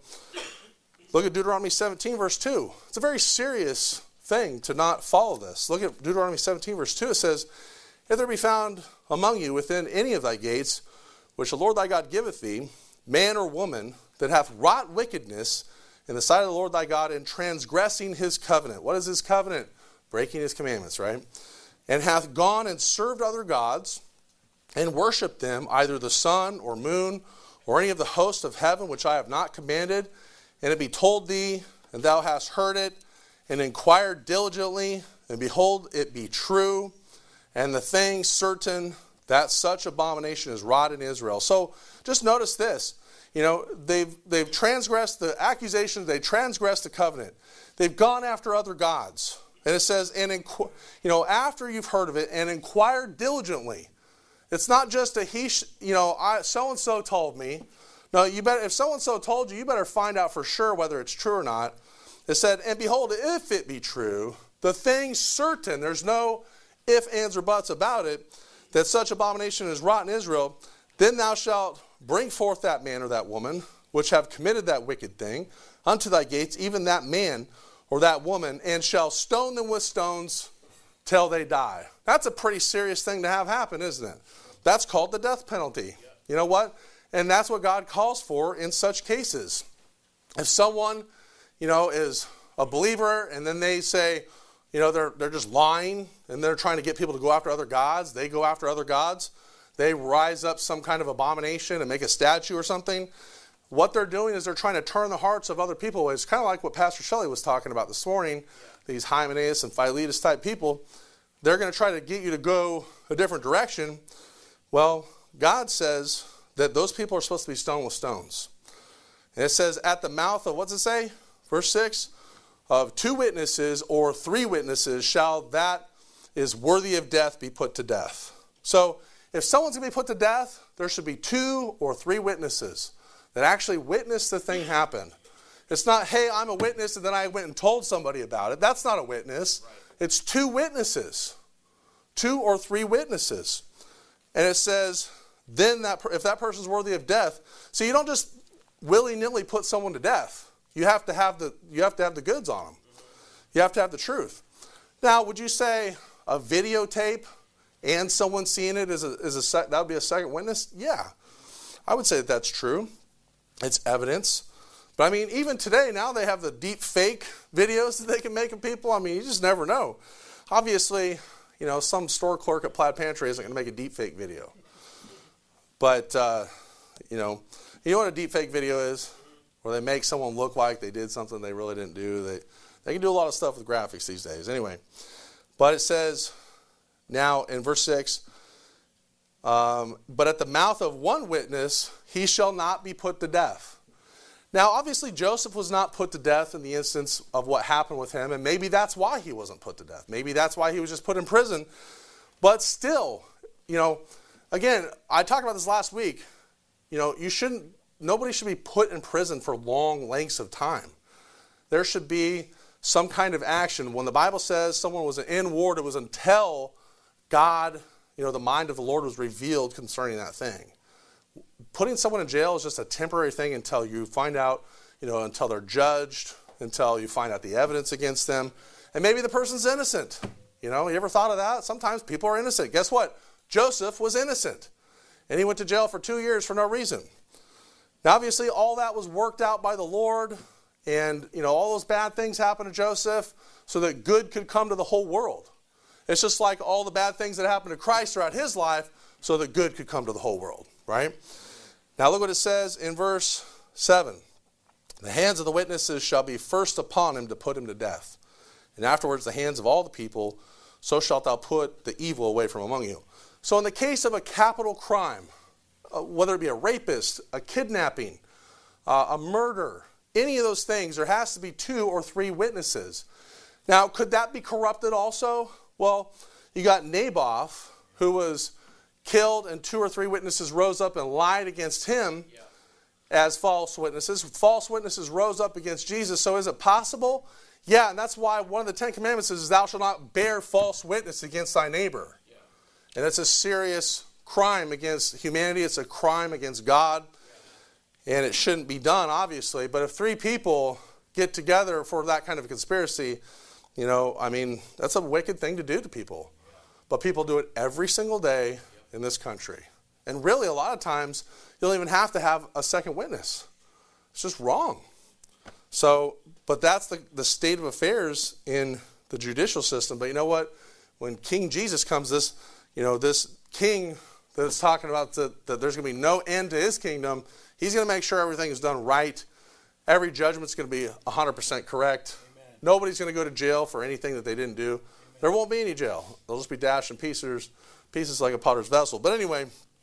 look at Deuteronomy seventeen, verse two. It's a very serious thing to not follow this. Look at Deuteronomy seventeen, verse two. It says, if there be found among you within any of thy gates, which the Lord thy God giveth thee, man or woman, that hath wrought wickedness in the sight of the Lord thy God in transgressing his covenant. What is his covenant? Breaking his commandments, right? And hath gone and served other gods, and worshipped them, either the sun or moon, or any of the host of heaven, which I have not commanded, and it be told thee, and thou hast heard it, and inquired diligently, and behold, it be true, and the thing certain that such abomination is wrought in Israel. So just notice this. You know, they've they've transgressed the accusations, they transgressed the covenant. They've gone after other gods. And it says, and inqu- you know, after you've heard of it, and inquired diligently. It's not just a he, sh- you know, I, so-and-so told me. No, you better, if so-and-so told you, you better find out for sure whether it's true or not. It said, and behold, if it be true, the thing certain, there's no if, ands, or buts about it, that such abomination is wrought in Israel, then thou shalt bring forth that man or that woman, which have committed that wicked thing, unto thy gates, even that man or that woman, and shall stone them with stones till they die. That's a pretty serious thing to have happen, isn't it? That's called the death penalty. You know what? And that's what God calls for in such cases. If someone, you know, is a believer and then they say, you know, they're they're just lying and they're trying to get people to go after other gods, they go after other gods, they rise up some kind of abomination and make a statue or something. What they're doing is they're trying to turn the hearts of other people away. It's kind of like what Pastor Shelley was talking about this morning, these Hymenaeus and Philetus type people. They're going to try to get you to go a different direction. Well, God says that those people are supposed to be stoned with stones. And it says, at the mouth of, what's it say? Verse six, of two witnesses or three witnesses shall that is worthy of death be put to death. So if someone's going to be put to death, there should be two or three witnesses that actually witnessed the thing happen. It's not, hey, I'm a witness and then I went and told somebody about it. That's not a witness. Right. It's two witnesses. Two or three witnesses. And it says, then that if that person's worthy of death, so you don't just willy-nilly put someone to death. You have to have the you have to have the goods on them. You have to have the truth. Now, would you say a videotape and someone seeing it is a, is a sec, that would be a second witness? Yeah, I would say that that's true. It's evidence. But I mean, even today, now they have the deep fake videos that they can make of people. I mean, you just never know. Obviously, you know, some store clerk at Plaid Pantry isn't going to make a deep fake video. But, uh, you know, you know what a deep fake video is? Where they make someone look like they did something they really didn't do. They, they can do a lot of stuff with graphics these days. Anyway, but it says now in verse six, um, but at the mouth of one witness he shall not be put to death. Now, obviously, Joseph was not put to death in the instance of what happened with him, and maybe that's why he wasn't put to death. Maybe that's why he was just put in prison. But still, you know, again, I talked about this last week. You know, you shouldn't, nobody should be put in prison for long lengths of time. There should be some kind of action. When the Bible says someone was in ward, it was until God, you know, the mind of the Lord was revealed concerning that thing. Putting someone in jail is just a temporary thing until you find out, you know, until they're judged, until you find out the evidence against them. And maybe the person's innocent. You know, you ever thought of that? Sometimes people are innocent. Guess what? Joseph was innocent. And he went to jail for two years for no reason. Now, obviously, all that was worked out by the Lord. And, you know, all those bad things happened to Joseph so that good could come to the whole world. It's just like all the bad things that happened to Christ throughout his life so that good could come to the whole world, right? Now look what it says in verse seven. The hands of the witnesses shall be first upon him to put him to death. And afterwards the hands of all the people, so shalt thou put the evil away from among you. So in the case of a capital crime, uh, whether it be a rapist, a kidnapping, uh, a murder, any of those things, there has to be two or three witnesses. Now, could that be corrupted also? Well, you got Naboth, who was killed, and two or three witnesses rose up and lied against him yeah. as false witnesses. False witnesses rose up against Jesus. So is it possible? Yeah, and that's why one of the Ten Commandments is, thou shalt not bear false witness against thy neighbor. Yeah. And it's a serious crime against humanity. It's a crime against God. Yeah. And it shouldn't be done, obviously. But if three people get together for that kind of a conspiracy, you know, I mean, that's a wicked thing to do to people. Yeah. But people do it every single day yeah. in this country. And really, a lot of times, you don't even have to have a second witness. It's just wrong. So, but that's the, the state of affairs in the judicial system. But you know what? When King Jesus comes, this, you know, this king that's talking about the, that there's going to be no end to his kingdom, he's going to make sure everything is done right. Every judgment's going to be one hundred percent correct. Amen. Nobody's going to go to jail for anything that they didn't do. Amen. There won't be any jail. They'll just be dashed in pieces, pieces like a potter's vessel. But anyway,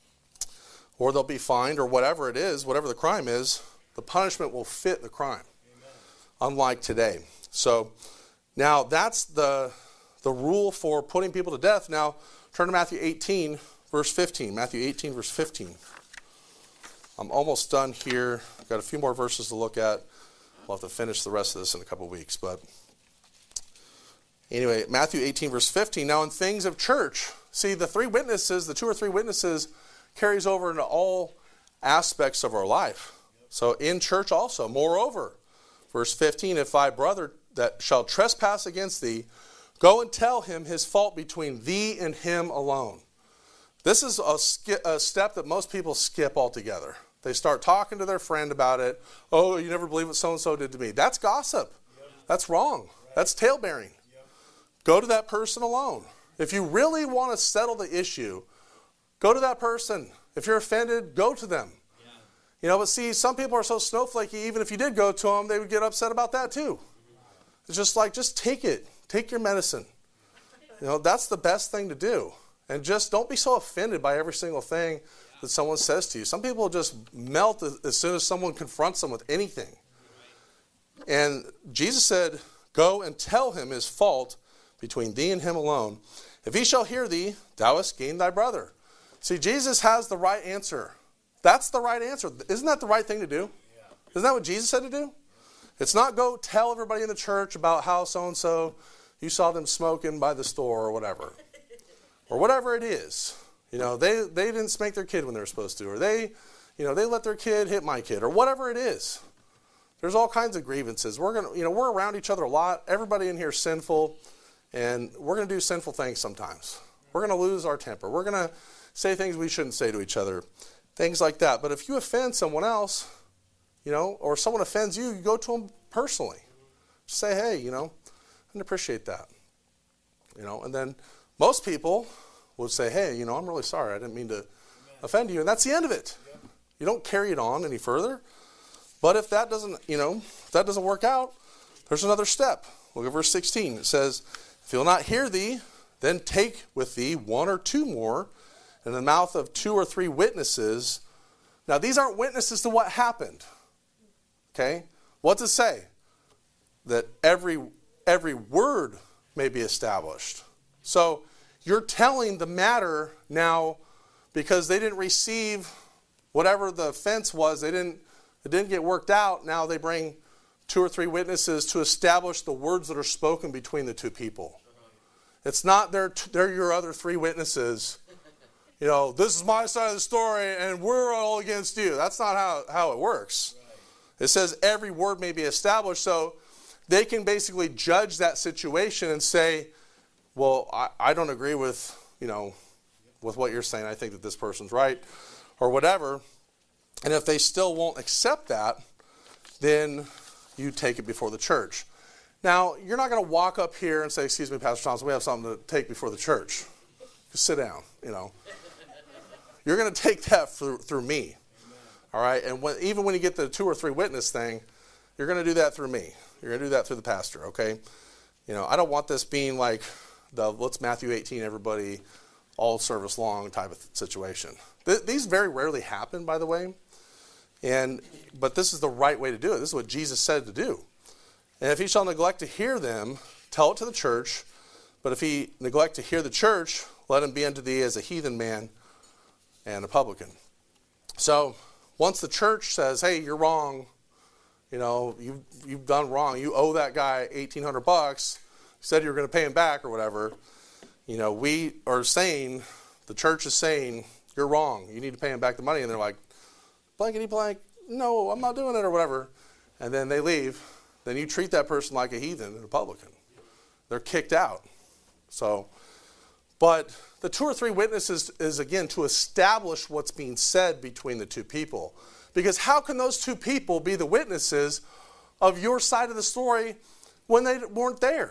or they'll be fined or whatever it is, whatever the crime is, the punishment will fit the crime. Unlike today. So now that's the the rule for putting people to death. Now turn to Matthew eighteen, verse fifteen. Matthew eighteen, verse fifteen. I'm almost done here. I've got a few more verses to look at. We'll have to finish the rest of this in a couple of weeks. But anyway, Matthew eighteen, verse fifteen. Now in things of church, see the three witnesses, the two or three witnesses carries over into all aspects of our life. So in church also, moreover, verse fifteen, if thy brother that shall trespass against thee, go and tell him his fault between thee and him alone. This is a, sk- a step that most people skip altogether. They start talking to their friend about it. Oh, you never believe what so-and-so did to me. That's gossip. Yep. That's wrong. Right. That's tale-bearing. Yep. Go to that person alone. If you really want to settle the issue, go to that person. If you're offended, go to them. You know, but see, some people are so snowflakey, even if you did go to them, they would get upset about that too. It's just like, just take it. Take your medicine. You know, that's the best thing to do. And just don't be so offended by every single thing that someone says to you. Some people just melt as soon as someone confronts them with anything. And Jesus said, go and tell him his fault between thee and him alone. If he shall hear thee, thou hast gained thy brother. See, Jesus has the right answer. That's the right answer. Isn't that the right thing to do? Yeah. Isn't that what Jesus said to do? It's not go tell everybody in the church about how so-and-so, you saw them smoking by the store or whatever. Or whatever it is. You know, they, they didn't spank their kid when they were supposed to. Or they, you know, they let their kid hit my kid. Or whatever it is. There's all kinds of grievances. We're gonna, you know, we're around each other a lot. Everybody in here is sinful. And we're going to do sinful things sometimes. We're going to lose our temper. We're going to say things we shouldn't say to each other, things like that. But if you offend someone else, you know, or someone offends you, you go to them personally. Say, hey, you know, I didn't appreciate that. You know, and then most people would say, hey, you know, I'm really sorry. I didn't mean to offend you. And that's the end of it. You don't carry it on any further. But if that doesn't, you know, if that doesn't work out, there's another step. Look at verse sixteen. It says, if he'll not hear thee, then take with thee one or two more, in the mouth of two or three witnesses. Now, these aren't witnesses to what happened. Okay? What's it say? That every every word may be established. So, you're telling the matter now because they didn't receive whatever the offense was. They didn't, it didn't get worked out. Now they bring two or three witnesses to establish the words that are spoken between the two people. It's not they're, they're your other three witnesses. You know, this is my side of the story and we're all against you. That's not how, how it works. It says every word may be established. So they can basically judge that situation and say, well, I, I don't agree with, you know, with what you're saying. I think that this person's right or whatever. And if they still won't accept that, then you take it before the church. Now, you're not going to walk up here and say, excuse me, Pastor Thompson, we have something to take before the church. Just sit down, you know. You're going to take that through, through me. All right? And when, even when you get the two or three witness thing, you're going to do that through me. You're going to do that through the pastor, okay? You know, I don't want this being like the let's Matthew eighteen everybody all service long type of situation. Th- these very rarely happen, by the way. And but this is the right way to do it. This is what Jesus said to do. And if he shall neglect to hear them, tell it to the church. But if he neglect to hear the church, let him be unto thee as a heathen man and a publican. So once the church says, hey, you're wrong, you know, you've, you've done wrong, you owe that guy eighteen hundred bucks, you said you were going to pay him back or whatever, you know, we are saying, the church is saying, you're wrong, you need to pay him back the money. And they're like, blankety blank, no, I'm not doing it or whatever. And then they leave. Then you treat that person like a heathen and a publican. They're kicked out. So, but the two or three witnesses is, again, to establish what's being said between the two people. Because how can those two people be the witnesses of your side of the story when they weren't there?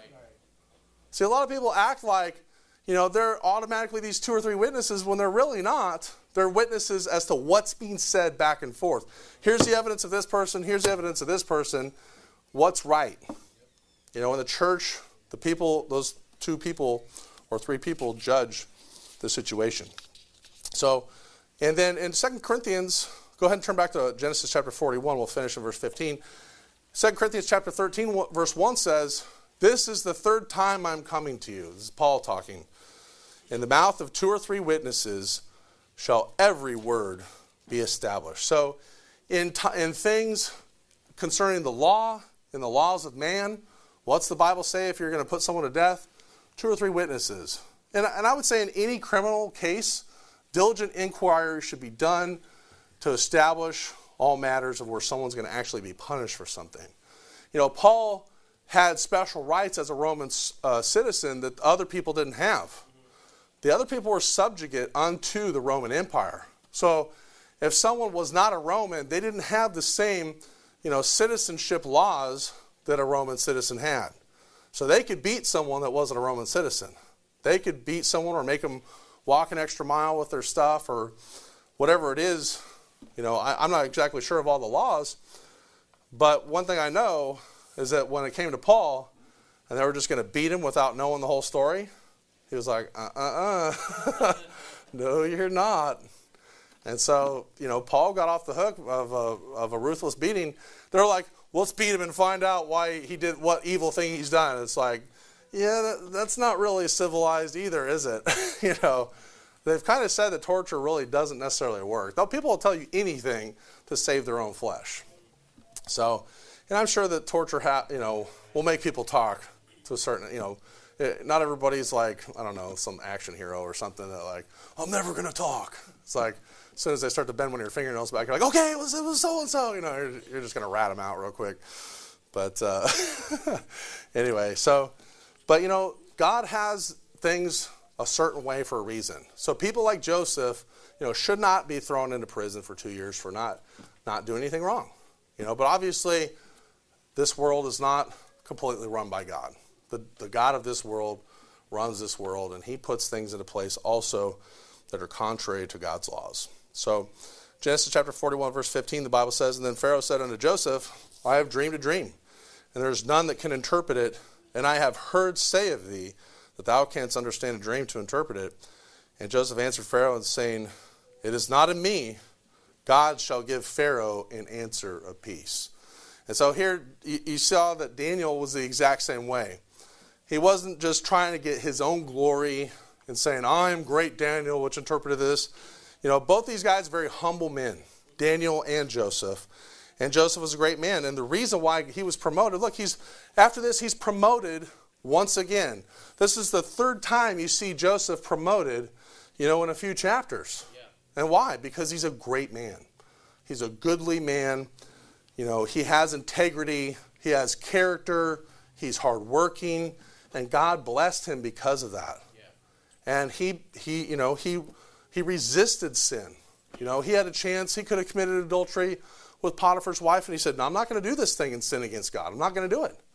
See, a lot of people act like, you know, they're automatically these two or three witnesses when they're really not. They're witnesses as to what's being said back and forth. Here's the evidence of this person. Here's the evidence of this person. What's right? You know, in the church, the people, those two people or three people judge the situation. So, and then in Second Corinthians, go ahead and turn back to Genesis chapter forty-one. We'll finish in verse fifteen. Second Corinthians chapter thirteen, verse one says, this is the third time I'm coming to you. This is Paul talking. In the mouth of two or three witnesses shall every word be established. So in, t- in things concerning the law, in the laws of man, what's the Bible say if you're going to put someone to death? Two or three witnesses. And, and I would say in any criminal case, diligent inquiry should be done to establish all matters of where someone's going to actually be punished for something. You know, Paul had special rights as a Roman uh, citizen that other people didn't have. The other people were subjugate unto the Roman Empire. So if someone was not a Roman, they didn't have the same, you know, citizenship laws that a Roman citizen had. So they could beat someone that wasn't a Roman citizen. They could beat someone or make them walk an extra mile with their stuff or whatever it is. You know, I, I'm not exactly sure of all the laws, but one thing I know is that when it came to Paul and they were just going to beat him without knowing the whole story, he was like, uh-uh-uh, no, you're not. And so, you know, Paul got off the hook of a, of a ruthless beating. They're like, well, let's beat him and find out why he did what evil thing he's done. It's like, yeah, that, that's not really civilized either, is it? You know, they've kind of said that torture really doesn't necessarily work. Though people will tell you anything to save their own flesh. So, and I'm sure that torture, ha- you know, will make people talk to a certain, you know, it, not everybody's like, I don't know, some action hero or something that like, I'm never going to talk. It's like, as soon as they start to bend one of your fingernails back, you're like, okay, it was, it was so-and-so. You know, you're, you're just going to rat them out real quick. But uh, anyway, so, but, you know, God has things a certain way for a reason. So people like Joseph, you know, should not be thrown into prison for two years for not, not doing anything wrong. You know, but obviously this world is not completely run by God. The, the God of this world runs this world, and he puts things into place also that are contrary to God's laws. So Genesis chapter forty-one, verse fifteen, the Bible says, "And then Pharaoh said unto Joseph, I have dreamed a dream, and there is none that can interpret it. And I have heard say of thee, that thou canst understand a dream to interpret it. And Joseph answered Pharaoh, and saying, It is not in me. God shall give Pharaoh an answer of peace." And so here you, you saw that Daniel was the exact same way. He wasn't just trying to get his own glory and saying, "I am great Daniel, which interpreted this." You know, both these guys are very humble men, Daniel and Joseph. And Joseph was a great man. And the reason why he was promoted, look, he's after this, he's promoted once again. This is the third time you see Joseph promoted, you know, in a few chapters. Yeah. And why? Because he's a great man. He's a goodly man. You know, he has integrity. He has character. He's hardworking. And God blessed him because of that. Yeah. And he, he, you know, he, he resisted sin. You know, he had a chance. He could have committed adultery with Potiphar's wife, and he said, "No, I'm not going to do this thing and sin against God. I'm not going to do it." Amen.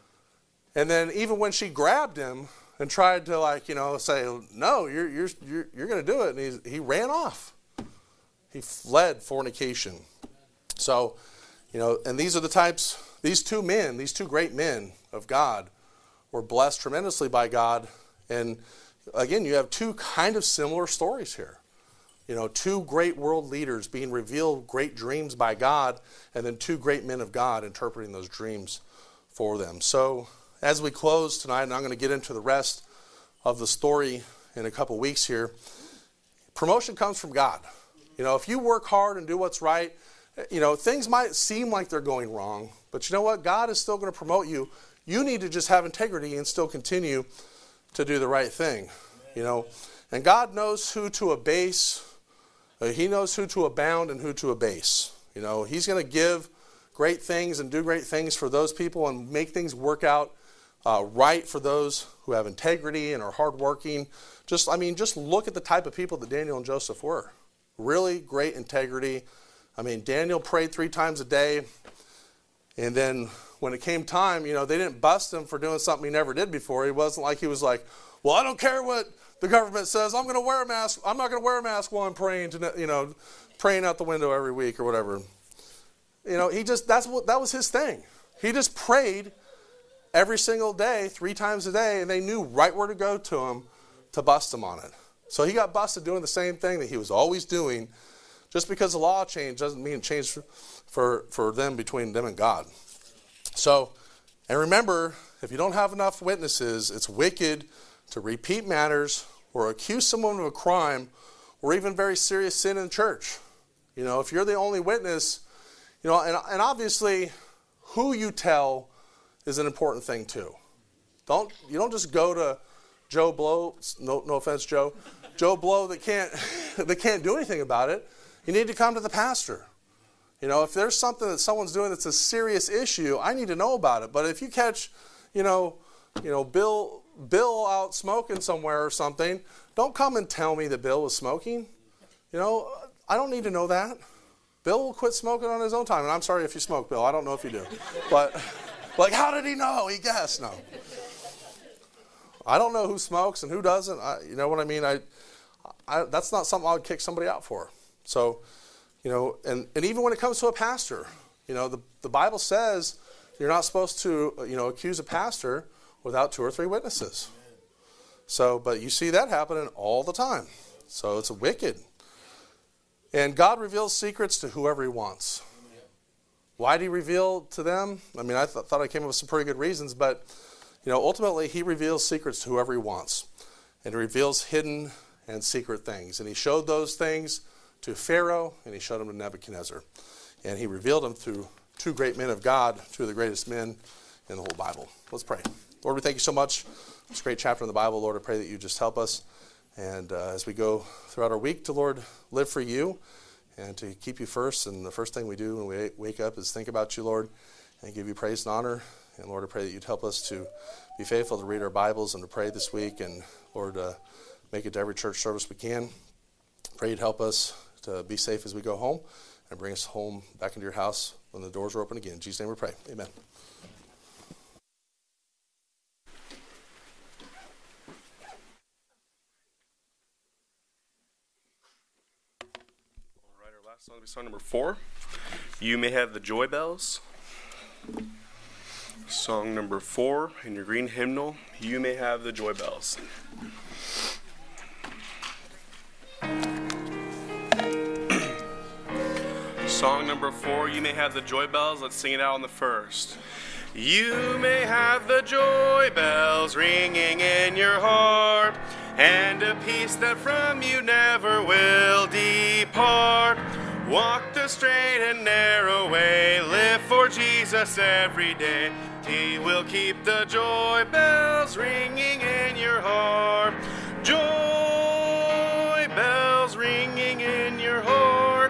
And then even when she grabbed him and tried to, like, you know, say, "No, you're you're you're, you're going to do it," and he he ran off. He fled fornication. So, you know, and these are the types. These two men, these two great men of God, were blessed tremendously by God. And again, you have two kind of similar stories here. You know, two great world leaders being revealed great dreams by God, and then two great men of God interpreting those dreams for them. So as we close tonight, and I'm going to get into the rest of the story in a couple weeks here, promotion comes from God. You know, if you work hard and do what's right, you know, things might seem like they're going wrong, but you know what? God is still going to promote you. You need to just have integrity and still continue to do the right thing. You know, and God knows who to abase. Uh, he knows who to abound and who to abase. You know, he's going to give great things and do great things for those people and make things work out uh, right for those who have integrity and are hardworking. Just, I mean, just look at the type of people that Daniel and Joseph were. Really great integrity. I mean, Daniel prayed three times a day. And then when it came time, you know, they didn't bust him for doing something he never did before. He wasn't like he was like, "Well, I don't care what the government says. I'm going to wear a mask. I'm not going to wear a mask while I'm praying to, you know, praying out the window every week," or whatever. You know, he just, that's what, that was his thing. He just prayed every single day, three times a day, and they knew right where to go to him to bust him on it. So he got busted doing the same thing that he was always doing. Just because the law changed doesn't mean it changed for, for, for them, between them and God. So, and remember, if you don't have enough witnesses, it's wicked to repeat matters or accuse someone of a crime or even very serious sin in church. You know, if you're the only witness, you know, and, and obviously who you tell is an important thing too. Don't, you don't just go to Joe Blow, no, no offense, Joe, Joe Blow that can't, that can't do anything about it. You need to come to the pastor. You know, if there's something that someone's doing that's a serious issue, I need to know about it. But if you catch, you know, you know, Bill, Bill out smoking somewhere or something, don't come and tell me that Bill was smoking. You know, I don't need to know that. Bill will quit smoking on his own time. And I'm sorry if you smoke, Bill. I don't know if you do. But, like, how did he know? He guessed. No. I don't know who smokes and who doesn't. I, you know what I mean? I, I, that's not something I would kick somebody out for. So, you know, and, and even when it comes to a pastor, you know, the, the Bible says you're not supposed to, you know, accuse a pastor without two or three witnesses. So, but you see that happening all the time. So it's wicked. And God reveals secrets to whoever he wants. Why did he reveal to them? I mean, I th- thought I came up with some pretty good reasons, but, you know, ultimately he reveals secrets to whoever he wants. And he reveals hidden and secret things. And he showed those things to Pharaoh, and he showed them to Nebuchadnezzar. And he revealed them through two great men of God, two of the greatest men in the whole Bible. Let's pray. Lord, we thank you so much. It's a great chapter in the Bible. Lord, I pray that you just help us. And uh, as we go throughout our week to, Lord, live for you and to keep you first. And the first thing we do when we wake up is think about you, Lord, and give you praise and honor. And Lord, I pray that you'd help us to be faithful to read our Bibles and to pray this week. And Lord, uh, make it to every church service we can. Pray you'd help us to be safe as we go home and bring us home back into your house when the doors are open again. In Jesus' name we pray. Amen. All right, our last song will be song number four. You May Have the Joy Bells. Song number four in your green hymnal, You May Have the Joy Bells. Song number four, You May Have the Joy Bells. Let's sing it out on the first. You may have the joy bells ringing in your heart, and a peace that from you never will depart. Walk the straight and narrow way, live for Jesus every day. He will keep the joy bells ringing in your heart. Joy bells ringing in your heart.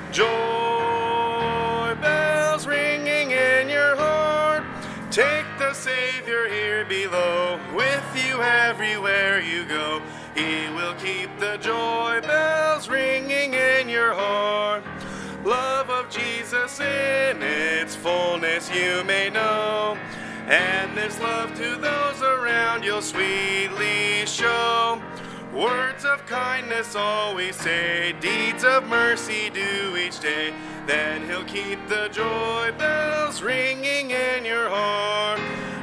Joy bells ringing in your heart. Take the Savior here below, with you everywhere you go. He will keep the joy bells ringing in your heart. Love of Jesus in its fullness you may know, and this love to those around you'll sweetly show. Words of kindness always say, deeds of mercy do each day. Then he'll keep the joy bells ringing in your heart.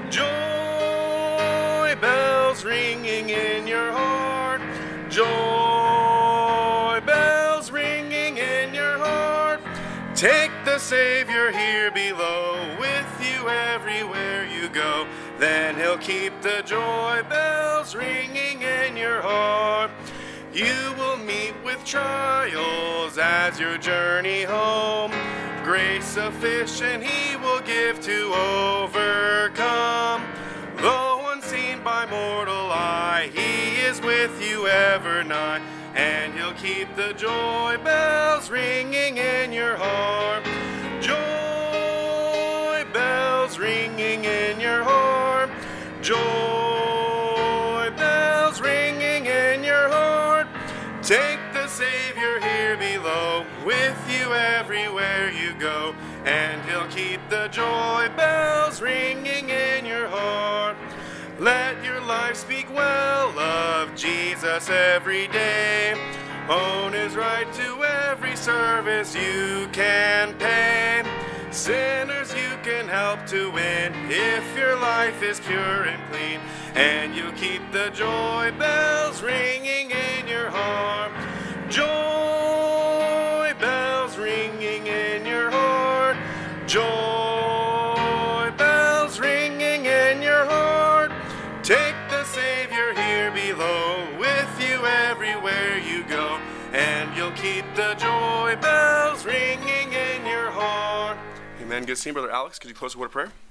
Joy bells ringing in your heart. Joy bells ringing in your heart. Take the Savior here below, with you everywhere you go. Then he'll keep the joy bells ringing in your heart. You will meet with trials as your journey home. Grace sufficient he will give to overcome. Though unseen by mortal eye, he is with you ever nigh. And he'll keep the joy bells ringing in your heart. Joy bells ringing in your heart. Joy bells ringing in your heart. Take the Savior here below, with you everywhere you go. And he'll keep the joy bells ringing in your heart. Let your life speak well of Jesus every day. Own his right to every service you can pay. Sinners you can help to win, if your life is pure and clean. And you'll keep the joy bells ringing in your heart. Joy bells ringing in your heart. Joy bells ringing in your heart. Take the Savior here below, with you everywhere you go. And you'll keep the joy bells ringing in your heart. Amen. Good seeing Brother Alex. Could you close with a word of prayer?